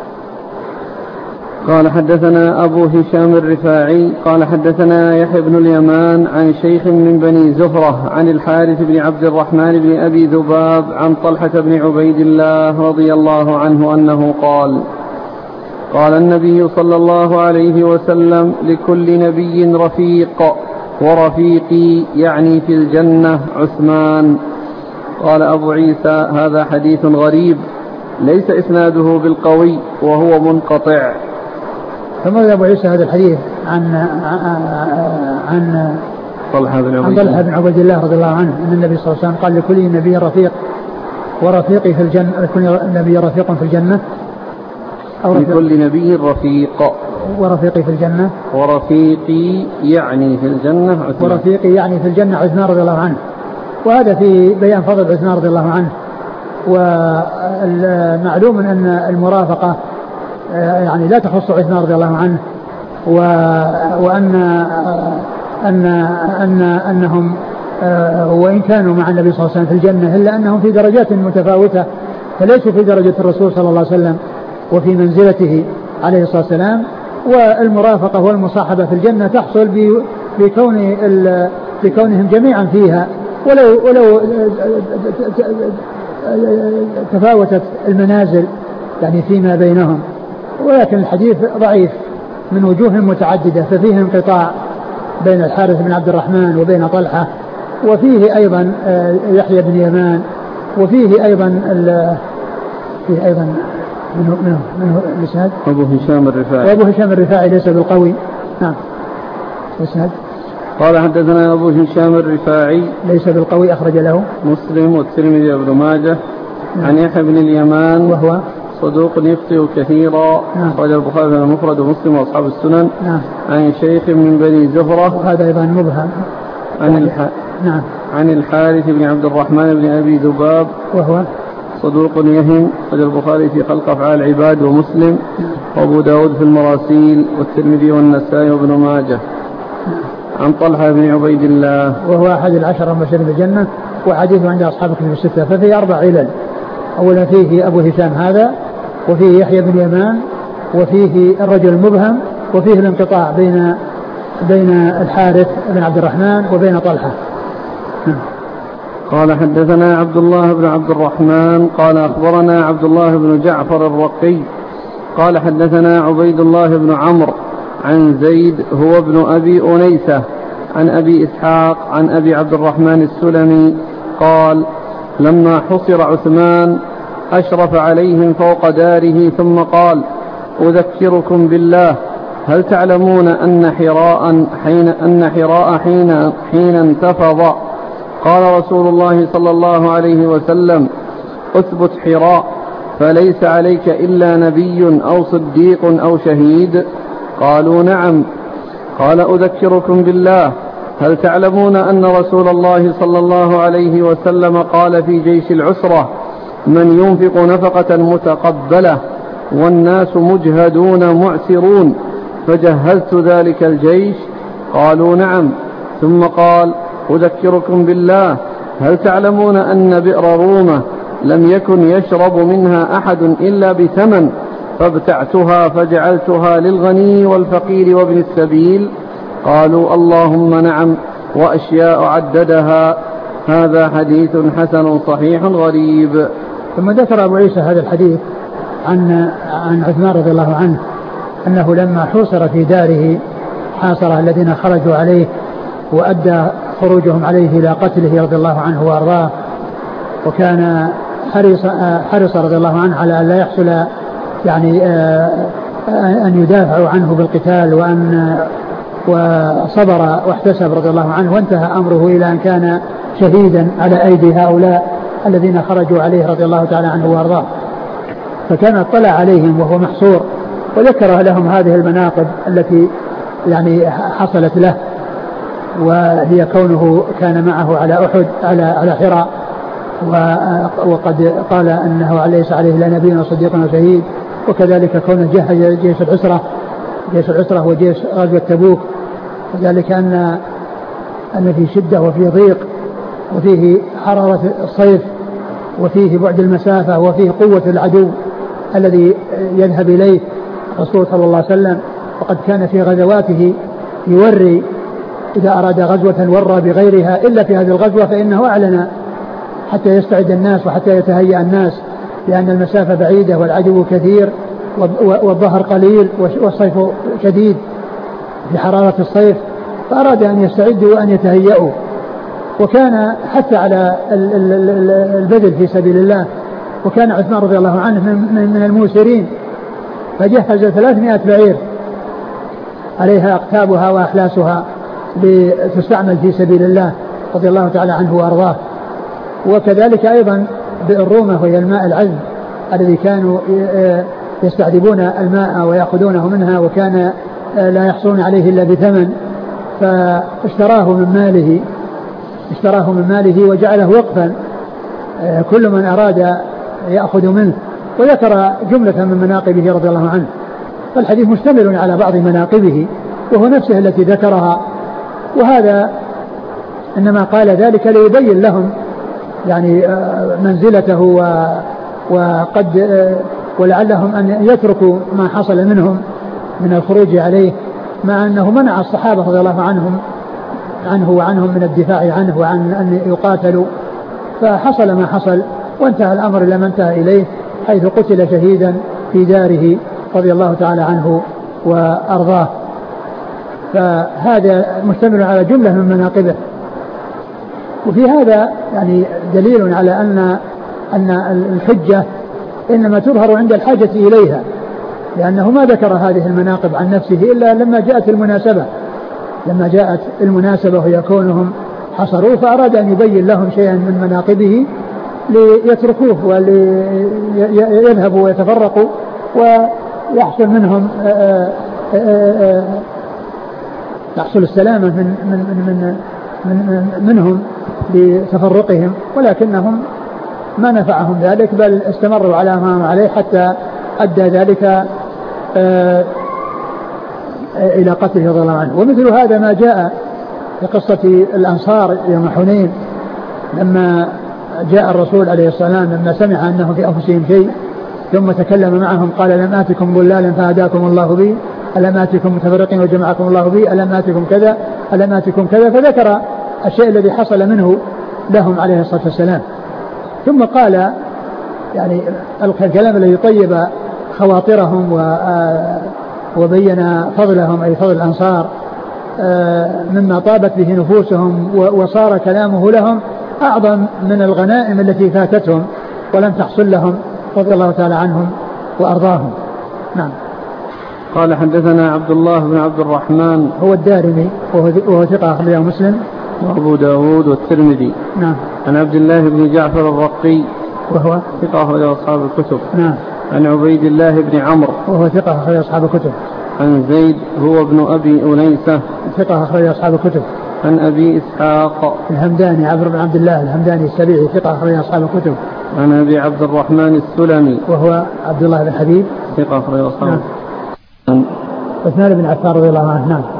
قال حدثنا أبو هشام الرفاعي قال حدثنا يحيى بن اليمان عن شيخ من بني زهرة عن الحارث بن عبد الرحمن بن أبي ذباب عن طلحة بن عبيد الله رضي الله عنه أنه قال النبي صلى الله عليه وسلم لكل نبي رفيق ورفيقي يعني في الجنة عثمان. قال أبو عيسى هذا حديث غريب ليس إسناده بالقوي وهو منقطع. ثم أبو عيسى هذا الحديث عن طلحة بن عبيد الله رضي الله عنه أن النبي صلى الله عليه وسلم قال لكل نبي رفيق ورفيقي في الجنة، لكل نبي رفيق في الجنة، أو لكل نبي رفيق، ورفيقي في الجنة، ورفيقي يعني في الجنة عثمان، ورفيقي يعني في الجنة عثمان رضي الله عنه. وهذا في بيان فضل عثمان رضي الله عنه. ومعلوم أن المرافقة يعني لا تخص عثمان رضي الله عنه، وأن أنهم وإن كانوا مع النبي صلى الله عليه وسلم في الجنة إلا أنهم في درجات متفاوتة، فليسوا في درجة الرسول صلى الله عليه وسلم وفي منزلته عليه الصلاة والسلام. والمرافقة والمصاحبة في الجنة تحصل بكونهم جميعا فيها، ولو تفاوتت المنازل يعني فيما بينهم. ولكن الحديث ضعيف من وجوه متعددة، ففيه انقطاع بين الحارث بن عبد الرحمن وبين طلحة، وفيه أيضا يحيى بن يمان، وفيه أيضا منه الإسناد أبو هشام الرفاعي، وأبو هشام الرفاعي ليس بالقوي. نعم. الإسناد قال حدثنا أبو هشام الرفاعي ليس بالقوي، أخرج له مسلم والترمذي وابن ماجه. عن يحيى بن اليمان وهو صدوق يخطئ كثيرا، أخرج البخاري المفرد ومسلم وأصحاب السنن. عن شيخ من بني زهرة، وهذا أيضا مبهم. عن الحارث بن عبد الرحمن بن أبي ذباب، وهو صدوق يهم، أخرج البخاري في خلق أفعال العباد ومسلم وأبو داود في المراسيل والترمذي والنسائي وابن ماجه. عن طلحة بن عبيد الله، وهو أحد العشرة المبشرين بالجنة، وحديثه عند أصحاب الكتب الستة. ففيه 4 علل. أولا فيه أبو هشام هذا، وفيه يحيى بن يمان، وفيه الرجل المبهم، وفيه الانقطاع بين الحارث بن عبد الرحمن وبين طلحة. قال حدثنا عبد الله بن عبد الرحمن قال أخبرنا عبد الله بن جعفر الرقي قال حدثنا عبيد الله بن عمرو عن زيد هو ابن أبي أنيسة عن أبي إسحاق عن أبي عبد الرحمن السلمي قال لما حصر عثمان أشرف عليهم فوق داره ثم قال أذكركم بالله هل تعلمون أن حراء حين انتفض قال رسول الله صلى الله عليه وسلم أثبت حراء فليس عليك إلا نبي أو صديق أو شهيد. قالوا نعم. قال أذكركم بالله هل تعلمون أن رسول الله صلى الله عليه وسلم قال في جيش العسرة من ينفق نفقة متقبلة والناس مجهدون معسرون فجهزت ذلك الجيش. قالوا نعم. ثم قال أذكركم بالله هل تعلمون أن بئر رومة لم يكن يشرب منها أحد إلا بثمن فابتعتها فجعلتها للغني والفقير وابن السبيل. قالوا اللهم نعم وأشياء عددها. هذا حديث حسن صحيح غريب. ثم ذكر أبو عيسى هذا الحديث عن عثمان رضي الله عنه أنه لما حوصر في داره حاصر الذين خرجوا عليه وأدى خروجهم عليه إلى قتله رضي الله عنه وأرضاه، وكان حرص رضي الله عنه على أن لا يحصل يعني أن يدافعوا عنه بالقتال، وصبر واحتسب رضي الله عنه، وانتهى أمره إلى أن كان شهيدا على أيدي هؤلاء الذين خرجوا عليه رضي الله تعالى عنه وأرضاه. فكان اطلع عليهم وهو محصور وذكر لهم هذه المناقب التي يعني حصلت له، وهي كونه كان معه على أحد على حراء، وقد قال أنه ليس عليه لا نبي وصديق وشهيد، وكذلك كونه جهز جيش العسرة وجيش غزوة تبوك، وذلك أن في شدة وفي ضيق وفيه حرارة الصيف وفيه بعد المسافة وفيه قوة العدو الذي يذهب إليه الرسول صلى الله عليه وسلم. وقد كان في غزواته يوري إذا أراد غزوة ورى بغيرها، إلا في هذه الغزوة فإنه أعلن حتى يستعد الناس وحتى يتهيأ الناس، لأن المسافة بعيدة والعدو كثير والظهر قليل والصيف شديد بحرارة الصيف، فأراد أن يستعدوا وأن يتهيأوا. وكان حتى على البذل في سبيل الله، وكان عثمان رضي الله عنه من الموسرين، فجهز 300 بعير عليها أقتابها وأحلاسها لتستعمل في سبيل الله رضي الله تعالى عنه وأرضاه. وكذلك أيضا بئر رومة وهي الماء العذب الذي كانوا يستعذبون الماء ويأخذونه منها، وكان لا يحصلون عليه إلا بثمن، فاشتراه من ماله وجعله وقفا كل من أراد يأخذ منه. وذكر جملة من مناقبه رضي الله عنه. فالحديث مشتمل على بعض مناقبه وهو نفسه التي ذكرها، وهذا إنما قال ذلك ليبين لهم يعني منزلته وقد ولعلهم أن يتركوا ما حصل منهم من الخروج عليه، مع أنه منع الصحابة رضي الله عنه وعنهم من الدفاع عنه وعن أن يقاتلوا، فحصل ما حصل وانتهى الأمر إلى ما انتهى إليه، حيث قتل شهيدا في داره رضي الله تعالى عنه وأرضاه. فهذا مشتمل على جملة من مناقبه. وفي هذا يعني دليل على أن الحجة إنما تظهر عند الحاجة إليها، لأنه ما ذكر هذه المناقب عن نفسه إلا لما جاءت المناسبة وهي كونهم حصروا، فأراد أن يبين لهم شيئا من مناقبه ليتركوه وليذهبوا ويتفرقوا ويحصل منهم تحصل السلامة منهم بتفرقهم، ولكنهم ما نفعهم ذلك، بل استمروا على ما هم عليه حتى أدى ذلك إلى قتله رضي الله عنه. ومثل هذا ما جاء في قصة الأنصار يوم حنين، لما جاء الرسول عليه الصلاة والسلام لما سمع أنه في أنفسهم شيء ثم تكلم معهم قال: ألم آتكم ضلالا فهداكم الله بي، ألم آتكم متفرقين وجمعكم الله بي، ألم آتكم كذا، ألم آتكم كذا، فذكر الشيء الذي حصل منه لهم عليه الصلاة والسلام. ثم قال يعني الكلام الذي طيب خواطرهم وبين فضلهم أي فضل الأنصار مما طابت به نفوسهم، وصار كلامه لهم أعظم من الغنائم التي فاتتهم ولم تحصل لهم رضي الله تعالى عنهم وأرضاهم. نعم. قال: حدثنا عبد الله بن عبد الرحمن هو الدارمي وهو ثقة أخرجه مسلم وأبو داود والترمذي. نعم. عن عبد الله بن جعفر الرقي وهو ثقة أخرجه أصحاب الكتب. نعم. عن عبيد الله بن عمرو وهو ثقة أخرجه أصحاب الكتب. عن زيد هو ابن أبي أنيسة ثقة أخرجه أصحاب الكتب. عن أبي إسحاق الهمداني عمرو بن عبد الله الهمداني السبيعي ثقة أخرجه أصحاب الكتب. عن أبي عبد الرحمن السلمي وهو عبد الله بن حبيب ثقة أخرجه أصحاب الكتب. نعم. عثمان بن عفان رضي الله عنه. نعم.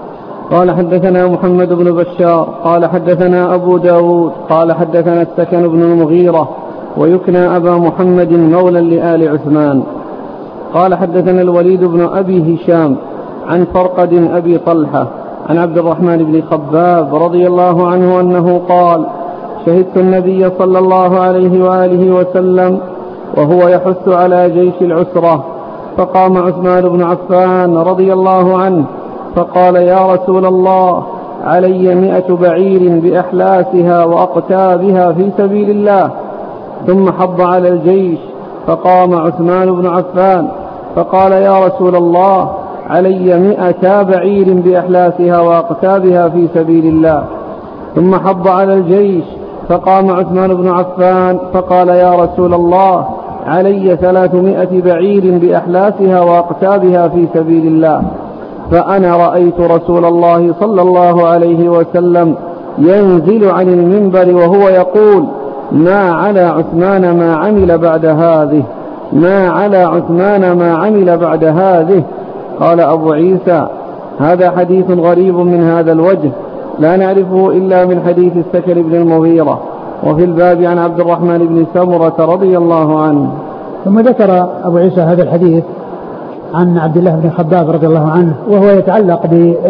قال: حدثنا محمد بن بشار قال حدثنا أبو داود قال حدثنا السكن بن المغيرة ويكنى أبا محمد مولى لآل عثمان قال: حدثنا الوليد بن أبي هشام عن فرقد أبي طلحة عن عبد الرحمن بن خباب رضي الله عنه أنه قال: شهدت النبي صلى الله عليه وآله وسلم وهو يحث على جيش العسرة، فقام عثمان بن عفان رضي الله عنه فقال: يا رسول الله، علي 100 بعير بأحلاسها وأقتابها في سبيل الله. ثم حض على الجيش، فقام عثمان بن عفان فقال: يا رسول الله، علي 100 بعير بأحلاسها وأقتابها في سبيل الله. ثم حض على الجيش، فقام عثمان بن عفان فقال: يا رسول الله، علي 300 بعير بأحلاسها وأقتابها في سبيل الله. فأنا رأيت رسول الله صلى الله عليه وسلم ينزل عن المنبر وهو يقول: ما على عثمان ما عمل بعد هذه، ما على عثمان ما عمل بعد هذه. قال أبو عيسى: هذا حديث غريب من هذا الوجه، لا نعرفه إلا من حديث السكن بن المغيرة، وفي الباب عن عبد الرحمن بن سمرة رضي الله عنه. ثم ذكر أبو عيسى هذا الحديث عن عبد الله بن خباب رضي الله عنه، وهو يتعلق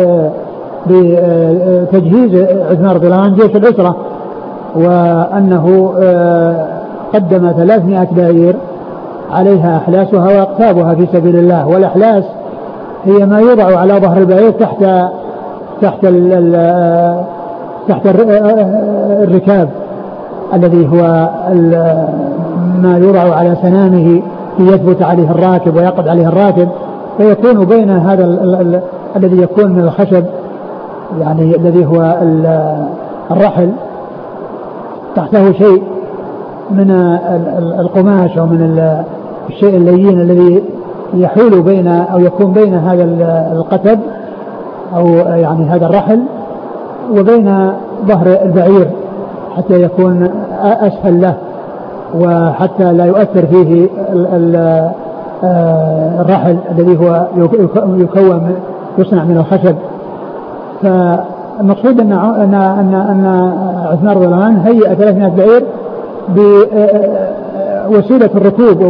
بتجهيز عثمان رضي الله عنه جيش العسرة، وأنه قدم 300 بعير عليها أحلاسها وأقتابها في سبيل الله. والأحلاس هي ما يوضع على ظهر البعير تحت الركاب، الذي هو ما يوضع على سنامه ليثبت عليه الراكب ويقعد عليه الراكب، فيكون بين هذا الذي يكون من الخشب، يعني الذي هو الرحل، تحته شيء من القماش أو من الشيء اللين الذي يحول بين أو يكون بين هذا القتب أو يعني هذا الرحل وبين ظهر البعير حتى يكون أسهل له وحتى لا يؤثر فيه الرحل الذي هو يصنع من الخشب. فالمقصود أن عثمان رضي الله عنه هيئ 300 بعير بوسيلة الركوب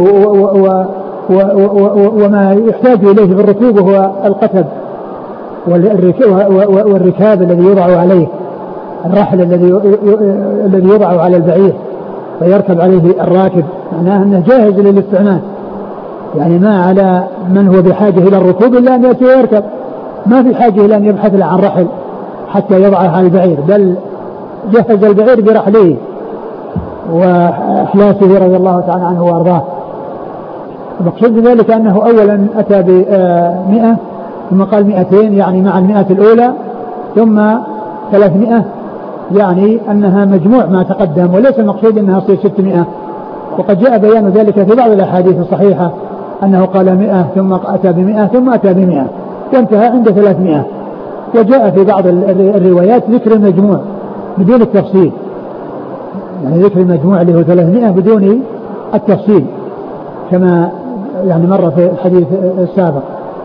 وما يحتاج إليه في الركوب هو القتب والركاب الذي يوضع عليه الرحل الذي يوضع على البعير فيركب عليه الراكب، معناه أنه جاهز للاستعمال، يعني ما على من هو بحاجة إلى الركوب إلا أن يأتي ويركب، ما في حاجة إلى أن يبحث عن رحل حتى يضعه على البعير، بل جهز البعير برحله وأحلاسه رضي الله تعالى عنه وأرضاه. المقصود بذلك أنه أولا أتى ب100 ثم قال 200 يعني مع 100 الأولى ثم 300 يعني أنها مجموع ما تقدم، وليس المقصود أنها تصير 600. وقد جاء بيان ذلك في بعض الأحاديث الصحيحة أنه قال 100 ثم أتى ب100 ثم أتى ب100 وانتهى عند 300. وجاء في بعض الروايات ذكر المجموع بدون التفصيل، يعني ذكر المجموع اللي هو 300 بدون التفصيل كما يعني مر في الحديث السابق.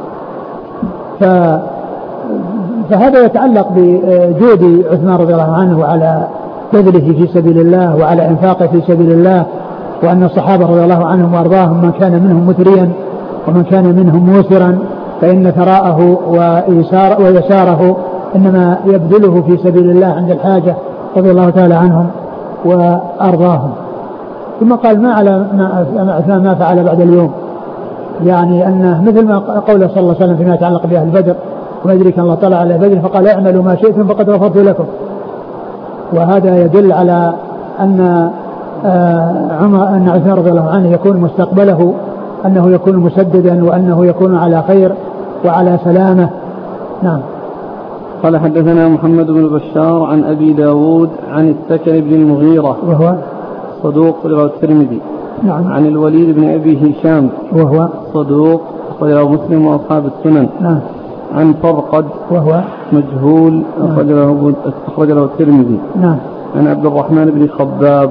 فهذا يتعلق بجود عثمان رضي الله عنه وعلى بذله في سبيل الله وعلى إنفاقه في سبيل الله، وأن الصحابة رضي الله عنهم وأرضاهم من كان منهم مثريا ومن كان منهم موسرا فإن ثراءه ويساره إنما يبذله في سبيل الله عند الحاجة رضي الله تعالى عنهم وأرضاهم. ثم قال ما على عثمان ما فعل بعد اليوم، يعني أنه مثل ما قوله صلى الله عليه وسلم فيما يتعلق بأهل بدر وما يدريك أن الله طلع على بدر فقال اعملوا ما شئتم فقد غفرت لكم. وهذا يدل على أن عثمان رضي الله عنه يكون مستقبله أنه يكون مسددا وأنه يكون على خير وعلى سلامة. نعم. قال حدثنا محمد بن بشار عن أبي داود عن السكن بن المغيرة وهو صدوق رواه الترمذي. نعم. عن الوليد بن أبي هشام وهو صدوق رواه مسلم وأصحاب السنن. نعم. عن فرقد وهو مجهول أخرج له الترمذي. نعم. عن عبد الرحمن بن خباب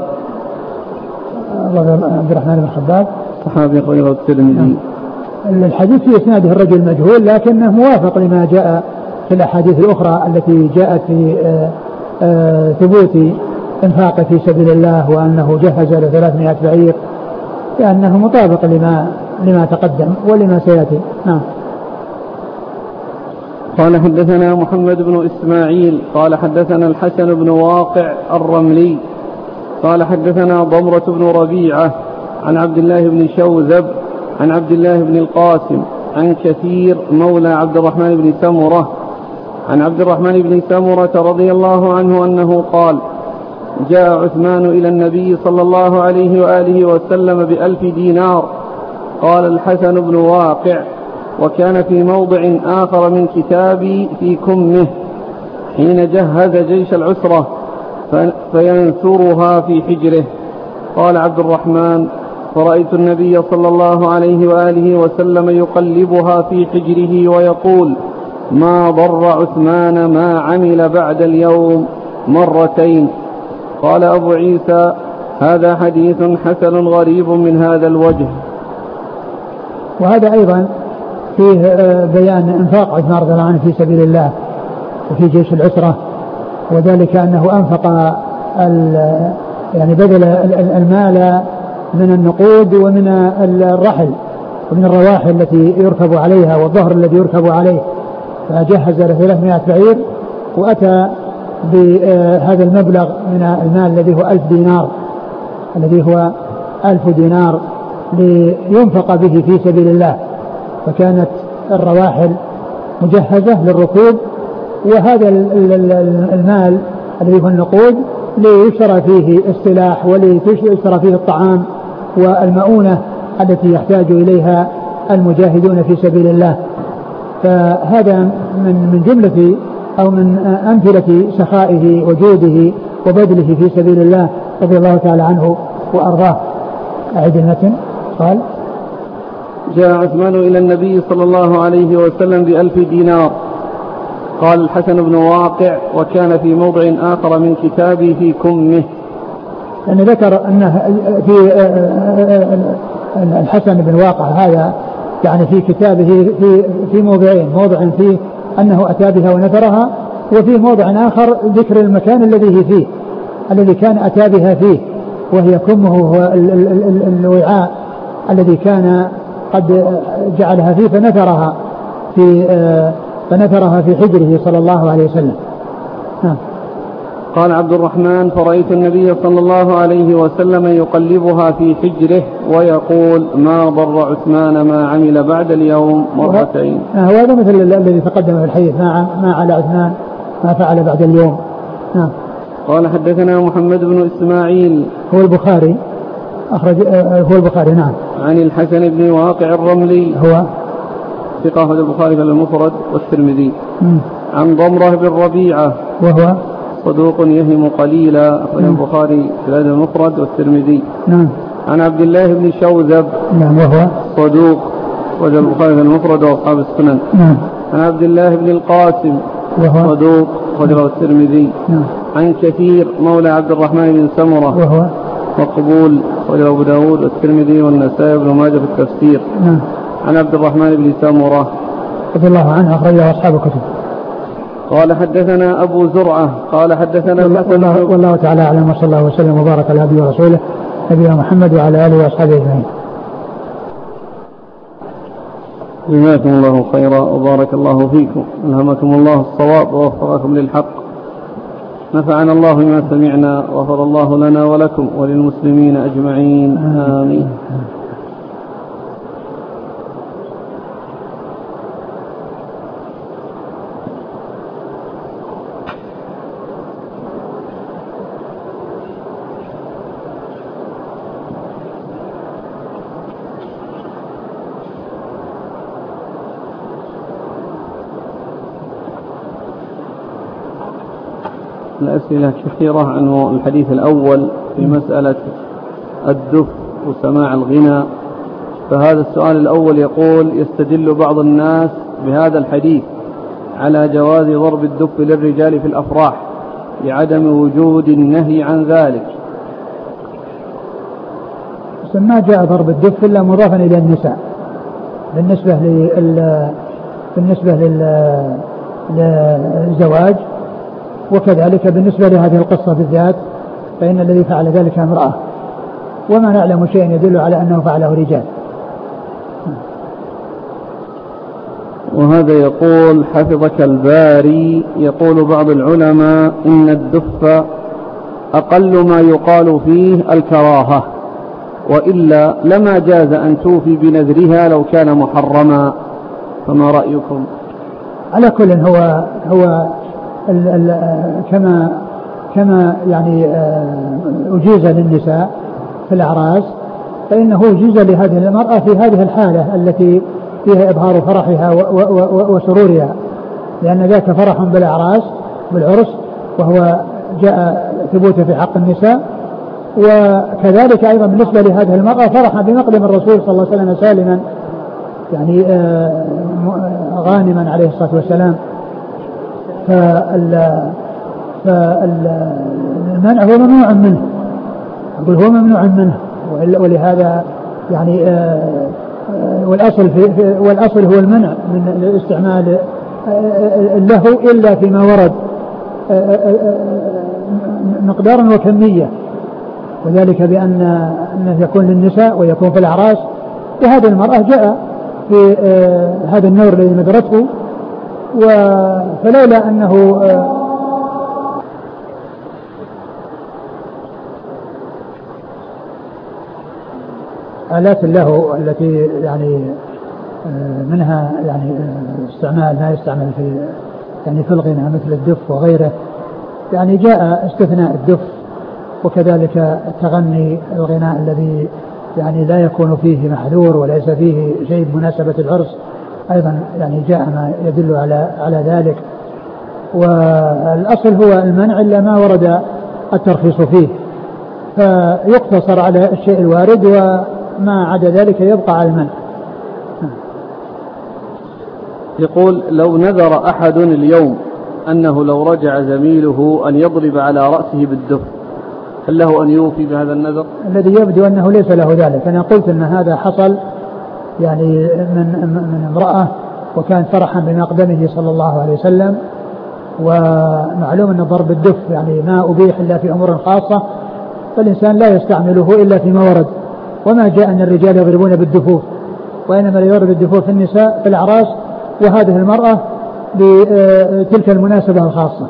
صحابي أخرج له الترمذي. الحديث في إسناده الرجل مجهول لكنه موافق لما جاء في الأحاديث الأخرى التي جاءت في ثبوت إنفاقه في سبيل الله وأنه جهز ل 300 بعير، لأنه مطابق لما تقدم ولما سيأتي. نعم. قال حدثنا محمد بن إسماعيل قال حدثنا الحسن بن واقع الرملي قال حدثنا ضمرة بن ربيعة عن عبد الله بن شوذب عن عبد الله بن القاسم عن كثير مولى عبد الرحمن بن سمرة عن عبد الرحمن بن سمرة رضي الله عنه أنه قال جاء عثمان إلى النبي صلى الله عليه وآله وسلم ب1000 دينار. قال الحسن بن واقع وكان في موضع آخر من كتابي في كمه حين جهز جيش العسرة فينثرها في حجره. قال عبد الرحمن فرأيت النبي صلى الله عليه وآله وسلم يقلبها في حجره ويقول ما ضر عثمان ما عمل بعد اليوم مرتين. قال أبو عيسى هذا حديث حسن غريب من هذا الوجه. وهذا أيضا فيه بيان إنفاق عثمان رضي الله عنه في سبيل الله وفي جيش العسرة، وذلك أنه أنفق يعني بذل المال من النقود ومن الرحل ومن الرواحل التي يركب عليها والظهر الذي يركب عليه، فجهز ل 300 بعير وأتى بهذا المبلغ من المال الذي هو 1000 دينار الذي هو 1000 دينار لينفق به في سبيل الله. فكانت الرواحل مجهزة للركوب، وهذا المال الذي هو النقود ليشترى فيه السلاح وليشترى فيه الطعام والمؤونة التي يحتاج إليها المجاهدون في سبيل الله. فهذا من جملة أو من أمثلة سخائه وجوده وبذله في سبيل الله رضي الله تعالى عنه وأرضاه. أعد المتن. قال جاء عثمان إلى النبي صلى الله عليه وسلم ب1000 دينار. قال الحسن بن واقع: وكان في موضع آخر من كتابي في كمه. يعني ذكر أنه في الحسن بن واقع هذا يعني في كتابه في موضعين، موضع فيه أنه أتى بها ونثرها، وفي موضع آخر ذكر المكان الذي هي فيه، الذي كان أتى بها فيه، وهي كمه، هو الوعاء الذي كان قد جعلها فيه فنثرها في حجره صلى الله عليه وسلم. قال عبد الرحمن: فرأيت النبي صلى الله عليه وسلم يقلبها في حجره ويقول: ما ضر عثمان ما عمل بعد اليوم مرتين. هذا مثل الذي تقدم في الحديث: ما على عثمان ما فعل بعد اليوم. قال: حدثنا محمد بن إسماعيل هو البخاري نعم. عن الحسن بن واقع الرملي هو ثقة البخاري في المفرد والترمذي. عن ضمرة بن ربيعة وهو صدوق يهم قليلا في البخاري في المفرد والترمذي. عن عبد الله بن شوذب وهو صدوق وجه البخاري في المفرد وأصحاب السنن. عن عبد الله بن القاسم وهو صدوق وجه الترمذي. عن كثير مولى عبد الرحمن بن سمرة وهو مقبول وجه أبو داود والترمذي والنسائي بن ماجه في التفسير. عن عبد الرحمن بن سمرة رضي الله عنه أخرجه أصحاب الكتب. قال: حدثنا أبو زرعة قال: حدثنا والله تعالى أعلم، وصلى الله وسلم وبارك على عبده ورسوله نبينا محمد وعلى آله وأصحابه أجمعين. جزاكم الله خيرا وبارك الله فيكم، ألهمكم الله الصواب ووفقكم للحق، نفعنا الله بما سمعنا، وغفر الله لنا ولكم وللمسلمين أجمعين، آمين. الأسئلة كثيرة عنه. الحديث الأول في مسألة الدف وسماع الغنى، فهذا السؤال الأول يقول: يستدل بعض الناس بهذا الحديث على جواز ضرب الدف للرجال في الأفراح لعدم وجود النهي عن ذلك. ما جاء ضرب الدف إلا مضافا إلى النساء بالنسبة للزواج، وكذلك بالنسبة لهذه القصة بالذات فإن الذي فعل ذلك امرأة، وما نعلم شيء يدل على أنه فعله رجال. وهذا يقول: حفظك الباري، يقول بعض العلماء إن الدف أقل ما يقال فيه الكراهة، وإلا لما جاز أن توفي بنذرها لو كان محرما، فما رأيكم؟ على كل هو كما يعني أجيز للنساء في الأعراس، فإنه أجيز لهذه المرأة في هذه الحالة التي فيها إظهار فرحها وسرورها، لأن ذاك فرح بالأعراس بالعرس، وهو جاء ثبوته في حق النساء، وكذلك أيضا بالنسبة لهذه المرأة فرحا بمقدم الرسول صلى الله عليه وسلم سالما، يعني غانما عليه الصلاة والسلام. فالمنع هو ممنوع منه، أقول هو ممنوع منه، ولهذا يعني والأصل هو المنع من الاستعمال له إلا فيما ورد مقدارا وكمية، وذلك بأنه يكون للنساء ويكون في الأعراس، وهذه المرأة جاء في هذا النور الذي نذرته، فلولا أنه آلات له التي يعني منها يعني استعمال ما يستعمل في الغناء مثل الدف وغيره، يعني جاء استثناء الدف، وكذلك تغني الغناء الذي يعني لا يكون فيه محذور وليس فيه شيء بمناسبة العرس، أيضا يعني جاء ما يدل على ذلك. والأصل هو المنع إلا ما ورد الترخيص فيه، فيقتصر على الشيء الوارد وما عدا ذلك يبقى على المنع. يقول لو نذر أحد اليوم أنه لو رجع زميله أن يضرب على رأسه بالدف هل له أن يوفي بهذا النذر؟ الذي يبدو أنه ليس له ذلك. أنا قلت أن هذا حصل يعني من امرأة وكان فرحا بمقدمه صلى الله عليه وسلم، ومعلوم أن ضرب الدف يعني ما أبيح إلا في أمور خاصة، فالإنسان لا يستعمله إلا فيما ورد، وما جاء أن الرجال يضربون بالدفوف، وإنما يضرب الدفوف في النساء في الأعراس، وهذه المرأة بتلك المناسبة الخاصة.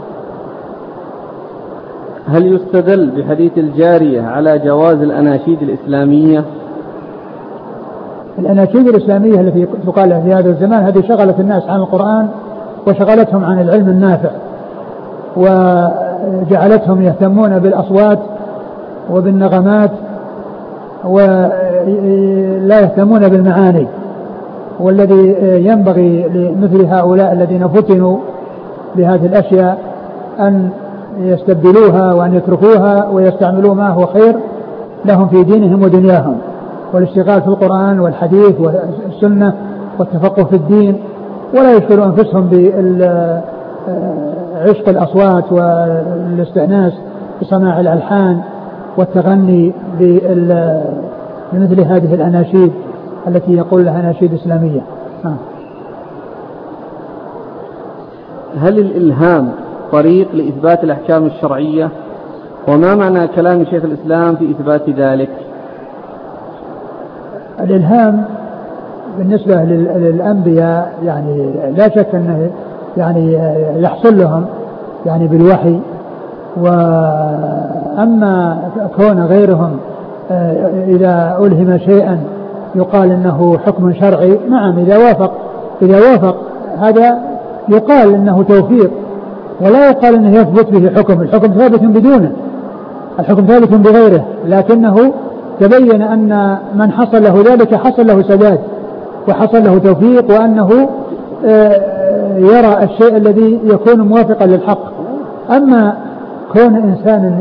هل يستدل بحديث الجارية على جواز الأناشيد الإسلامية؟ الأناشيد الإسلامية التي تقال في هذا الزمان هذه شغلت الناس عن القرآن وشغلتهم عن العلم النافع، وجعلتهم يهتمون بالأصوات وبالنغمات ولا يهتمون بالمعاني. والذي ينبغي لمثل هؤلاء الذين فتنوا بهذه الأشياء أن يستبدلوها وأن يتركوها ويستعملوا ما هو خير لهم في دينهم ودنياهم، والاشتغال في القرآن والحديث والسنة والتفقه في الدين، ولا يشغلوا أنفسهم بعشق الأصوات والاستئناس بسماع الألحان والتغني بمثل هذه الأناشيد التي يقول لها أناشيد إسلامية. هل الإلهام طريق لإثبات الأحكام الشرعية؟ وما معنى كلام شيخ الإسلام في إثبات ذلك؟ الإلهام بالنسبة للأنبياء يعني لا شك أنه يعني يحصل لهم يعني بالوحي، وأما كون غيرهم إذا ألهم شيئا يقال إنه حكم شرعي، نعم إذا وافق هذا يقال إنه توفيق، ولا يقال إنه يثبت به حكم. الحكم ثابت بدونه، الحكم ثابت بغيره، لكنه تبين أن من حصل له ذلك حصل له سداد وحصل له توفيق، وأنه يرى الشيء الذي يكون موافقا للحق. أما كون إنسان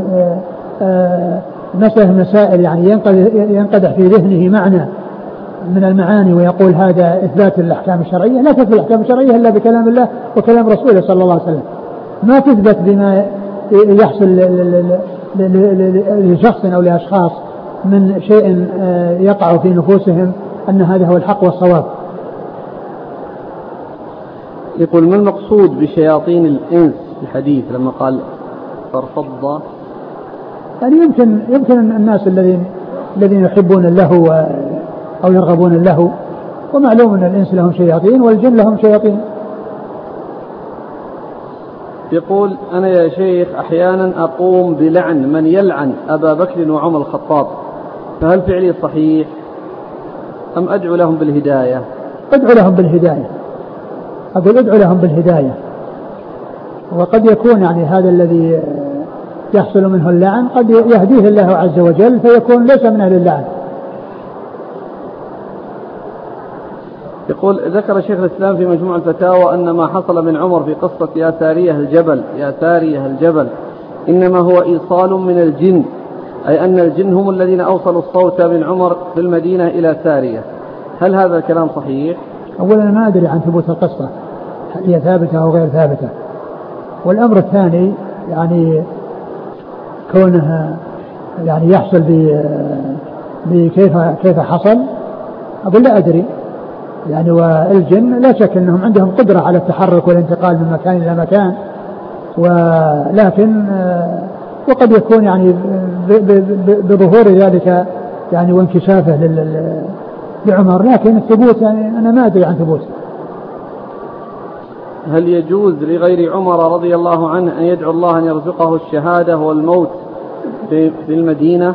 مسائل يعني ينقدح في ذهنه معنى من المعاني ويقول هذا إثبات الأحكام الشرعية، لا تثبت الأحكام الشرعية إلا بكلام الله وكلام رسوله صلى الله عليه وسلم، ما تثبت بما يحصل لشخص أو لأشخاص من شيء يقع في نفوسهم أن هذا هو الحق والصواب. يقول ما المقصود بشياطين الإنس في الحديث لما قال فارفض؟ يعني يمكن الناس الذين يحبون اللهو أو يرغبون اللهو، ومعلوم أن الإنس لهم شياطين والجن لهم شياطين. يقول أنا يا شيخ أحيانا أقوم بلعن من يلعن أبا بكر وعمر الخطاب، فهل فعلي صحيح أم أدعو لهم بالهداية؟ أدعو لهم بالهداية، أقول أدعو لهم بالهداية. وقد يكون يعني هذا الذي يحصل منه اللعن قد يهديه الله عز وجل فيكون ليس من أهل اللعن. يقول ذكر شيخ الإسلام في مجموع الفتاوى أن ما حصل من عمر في قصة يا سارية الجبل إنما هو إيصال من الجن، أي أن الجن هم الذين أوصلوا الصوت من عمر في المدينة إلى سارية، هل هذا الكلام صحيح؟ أولا ما أدري عن ثبوت القصة هل هي ثابتة أو غير ثابتة، والأمر الثاني يعني كونها يعني يحصل كيف حصل، أقول لا أدري يعني. والجن لا شك أنهم عندهم قدرة على التحرك والانتقال من مكان إلى مكان، ولكن وقد يكون يعني بظهور ذلك يعني وانكشافه لعمر، لكن الثبوت يعني أنا ما أدري عن ثبوت. هل يجوز لغير عمر رضي الله عنه أن يدعو الله أن يرزقه الشهادة والموت في المدينة؟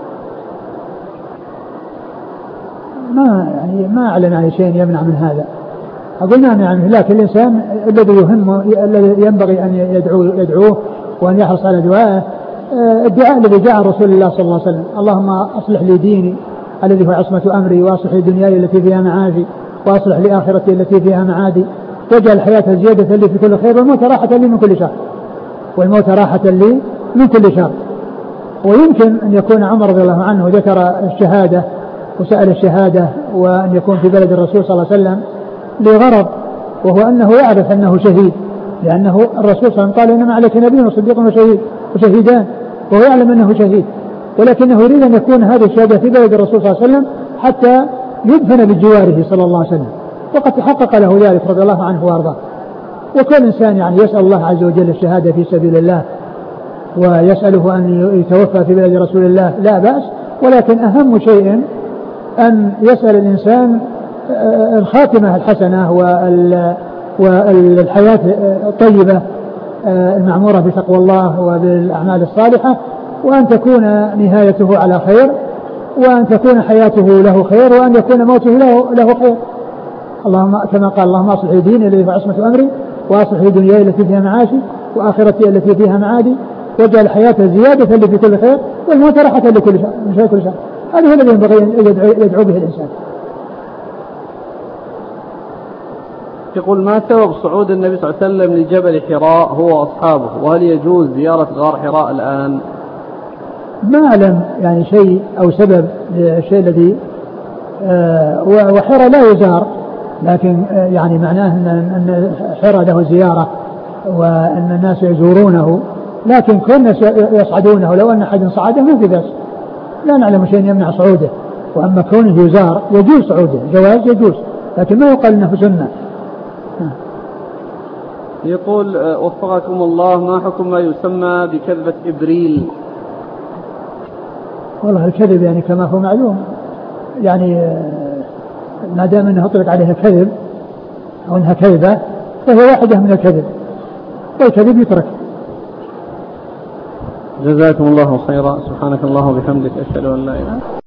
ما أعلم عن شيء يمنع من هذا، أقول ما أعلم، لكن الإنسان الذي ينبغي أن يدعوه وأن يحرص على دعائه الدعاء الذي جاء رسول الله صلى الله عليه وسلم: اللهم أصلح لي ديني الذي هو عصمة أمري، وأصلح لي دنياي التي فيها معاشي، وأصلح لي آخرتي التي فيها معادي، واجعل الحياة زيادة لي في كل خير، والموت راحة لي من كل شر، ويمكن أن يكون عمر رضي الله عنه ذكر الشهادة وسأل الشهادة وأن يكون في بلد الرسول صلى الله عليه وسلم لغرض، وهو أنه يعرف أنه شهيد، لأنه الرسول صلى الله عليه وسلم قال إنما عليك نبي وصديق وشهيدان، وهو يعلم أنه شهيد، ولكنه يريد أن يكون هذه الشهادة في بلد الرسول صلى الله عليه وسلم حتى يدفن بجواره صلى الله عليه وسلم، وقد تحقق له ذلك رضي الله عنه وأرضاه. وكل إنسان يعني يسأل الله عز وجل الشهادة في سبيل الله ويسأله أن يتوفى في بلد رسول الله لا بأس، ولكن أهم شيء أن يسأل الإنسان الخاتمة الحسنة والحياة الطيبة المعمورة بتقوى الله وبالأعمال الصالحة، وأن تكون نهايته على خير، وأن تكون حياته له خير، وأن يكون موته له خير. اللهم كما قال اللهم أصلح ديني الذي هو عصمة أمري، وأصلح دنياي التي فيها معاشي، وآخرتي التي فيها معادي، واجعل الحياة زيادة لي في كل خير، والموت راحة لكل شر من شر كل شر. هذا هو الذي ينبغي أن يدعو به الإنسان. يقول ما سبب صعود النبي صلى الله عليه وسلم لجبل حراء هو وأصحابه، وهل يجوز زيارة غار حراء الآن؟ ما أعلم يعني شيء أو سبب للشيء الذي وحراء لا يزار، لكن يعني معناه أن حراء له زيارة وأن الناس يزورونه، لكن كل الناس يصعدونه، لو أن أحد صعده ما في بأس، لا نعلم شيء يمنع صعوده. وأما كونه يزار يجوز صعوده، جواز يجوز، لكن ما يقال أنه سنة. يقول وفقكم الله ما حكم ما يسمى بكذبة إبريل؟ والله الكذب يعني كما هو معلوم، يعني ما دام أنه أطلق عليها كذب أو أنها كذبة فهي واحدة من الكذب، والكذب يترك. جزاكم الله خيرا، سبحانك الله وبحمدك، أشهد أن لا إله إلا أنت.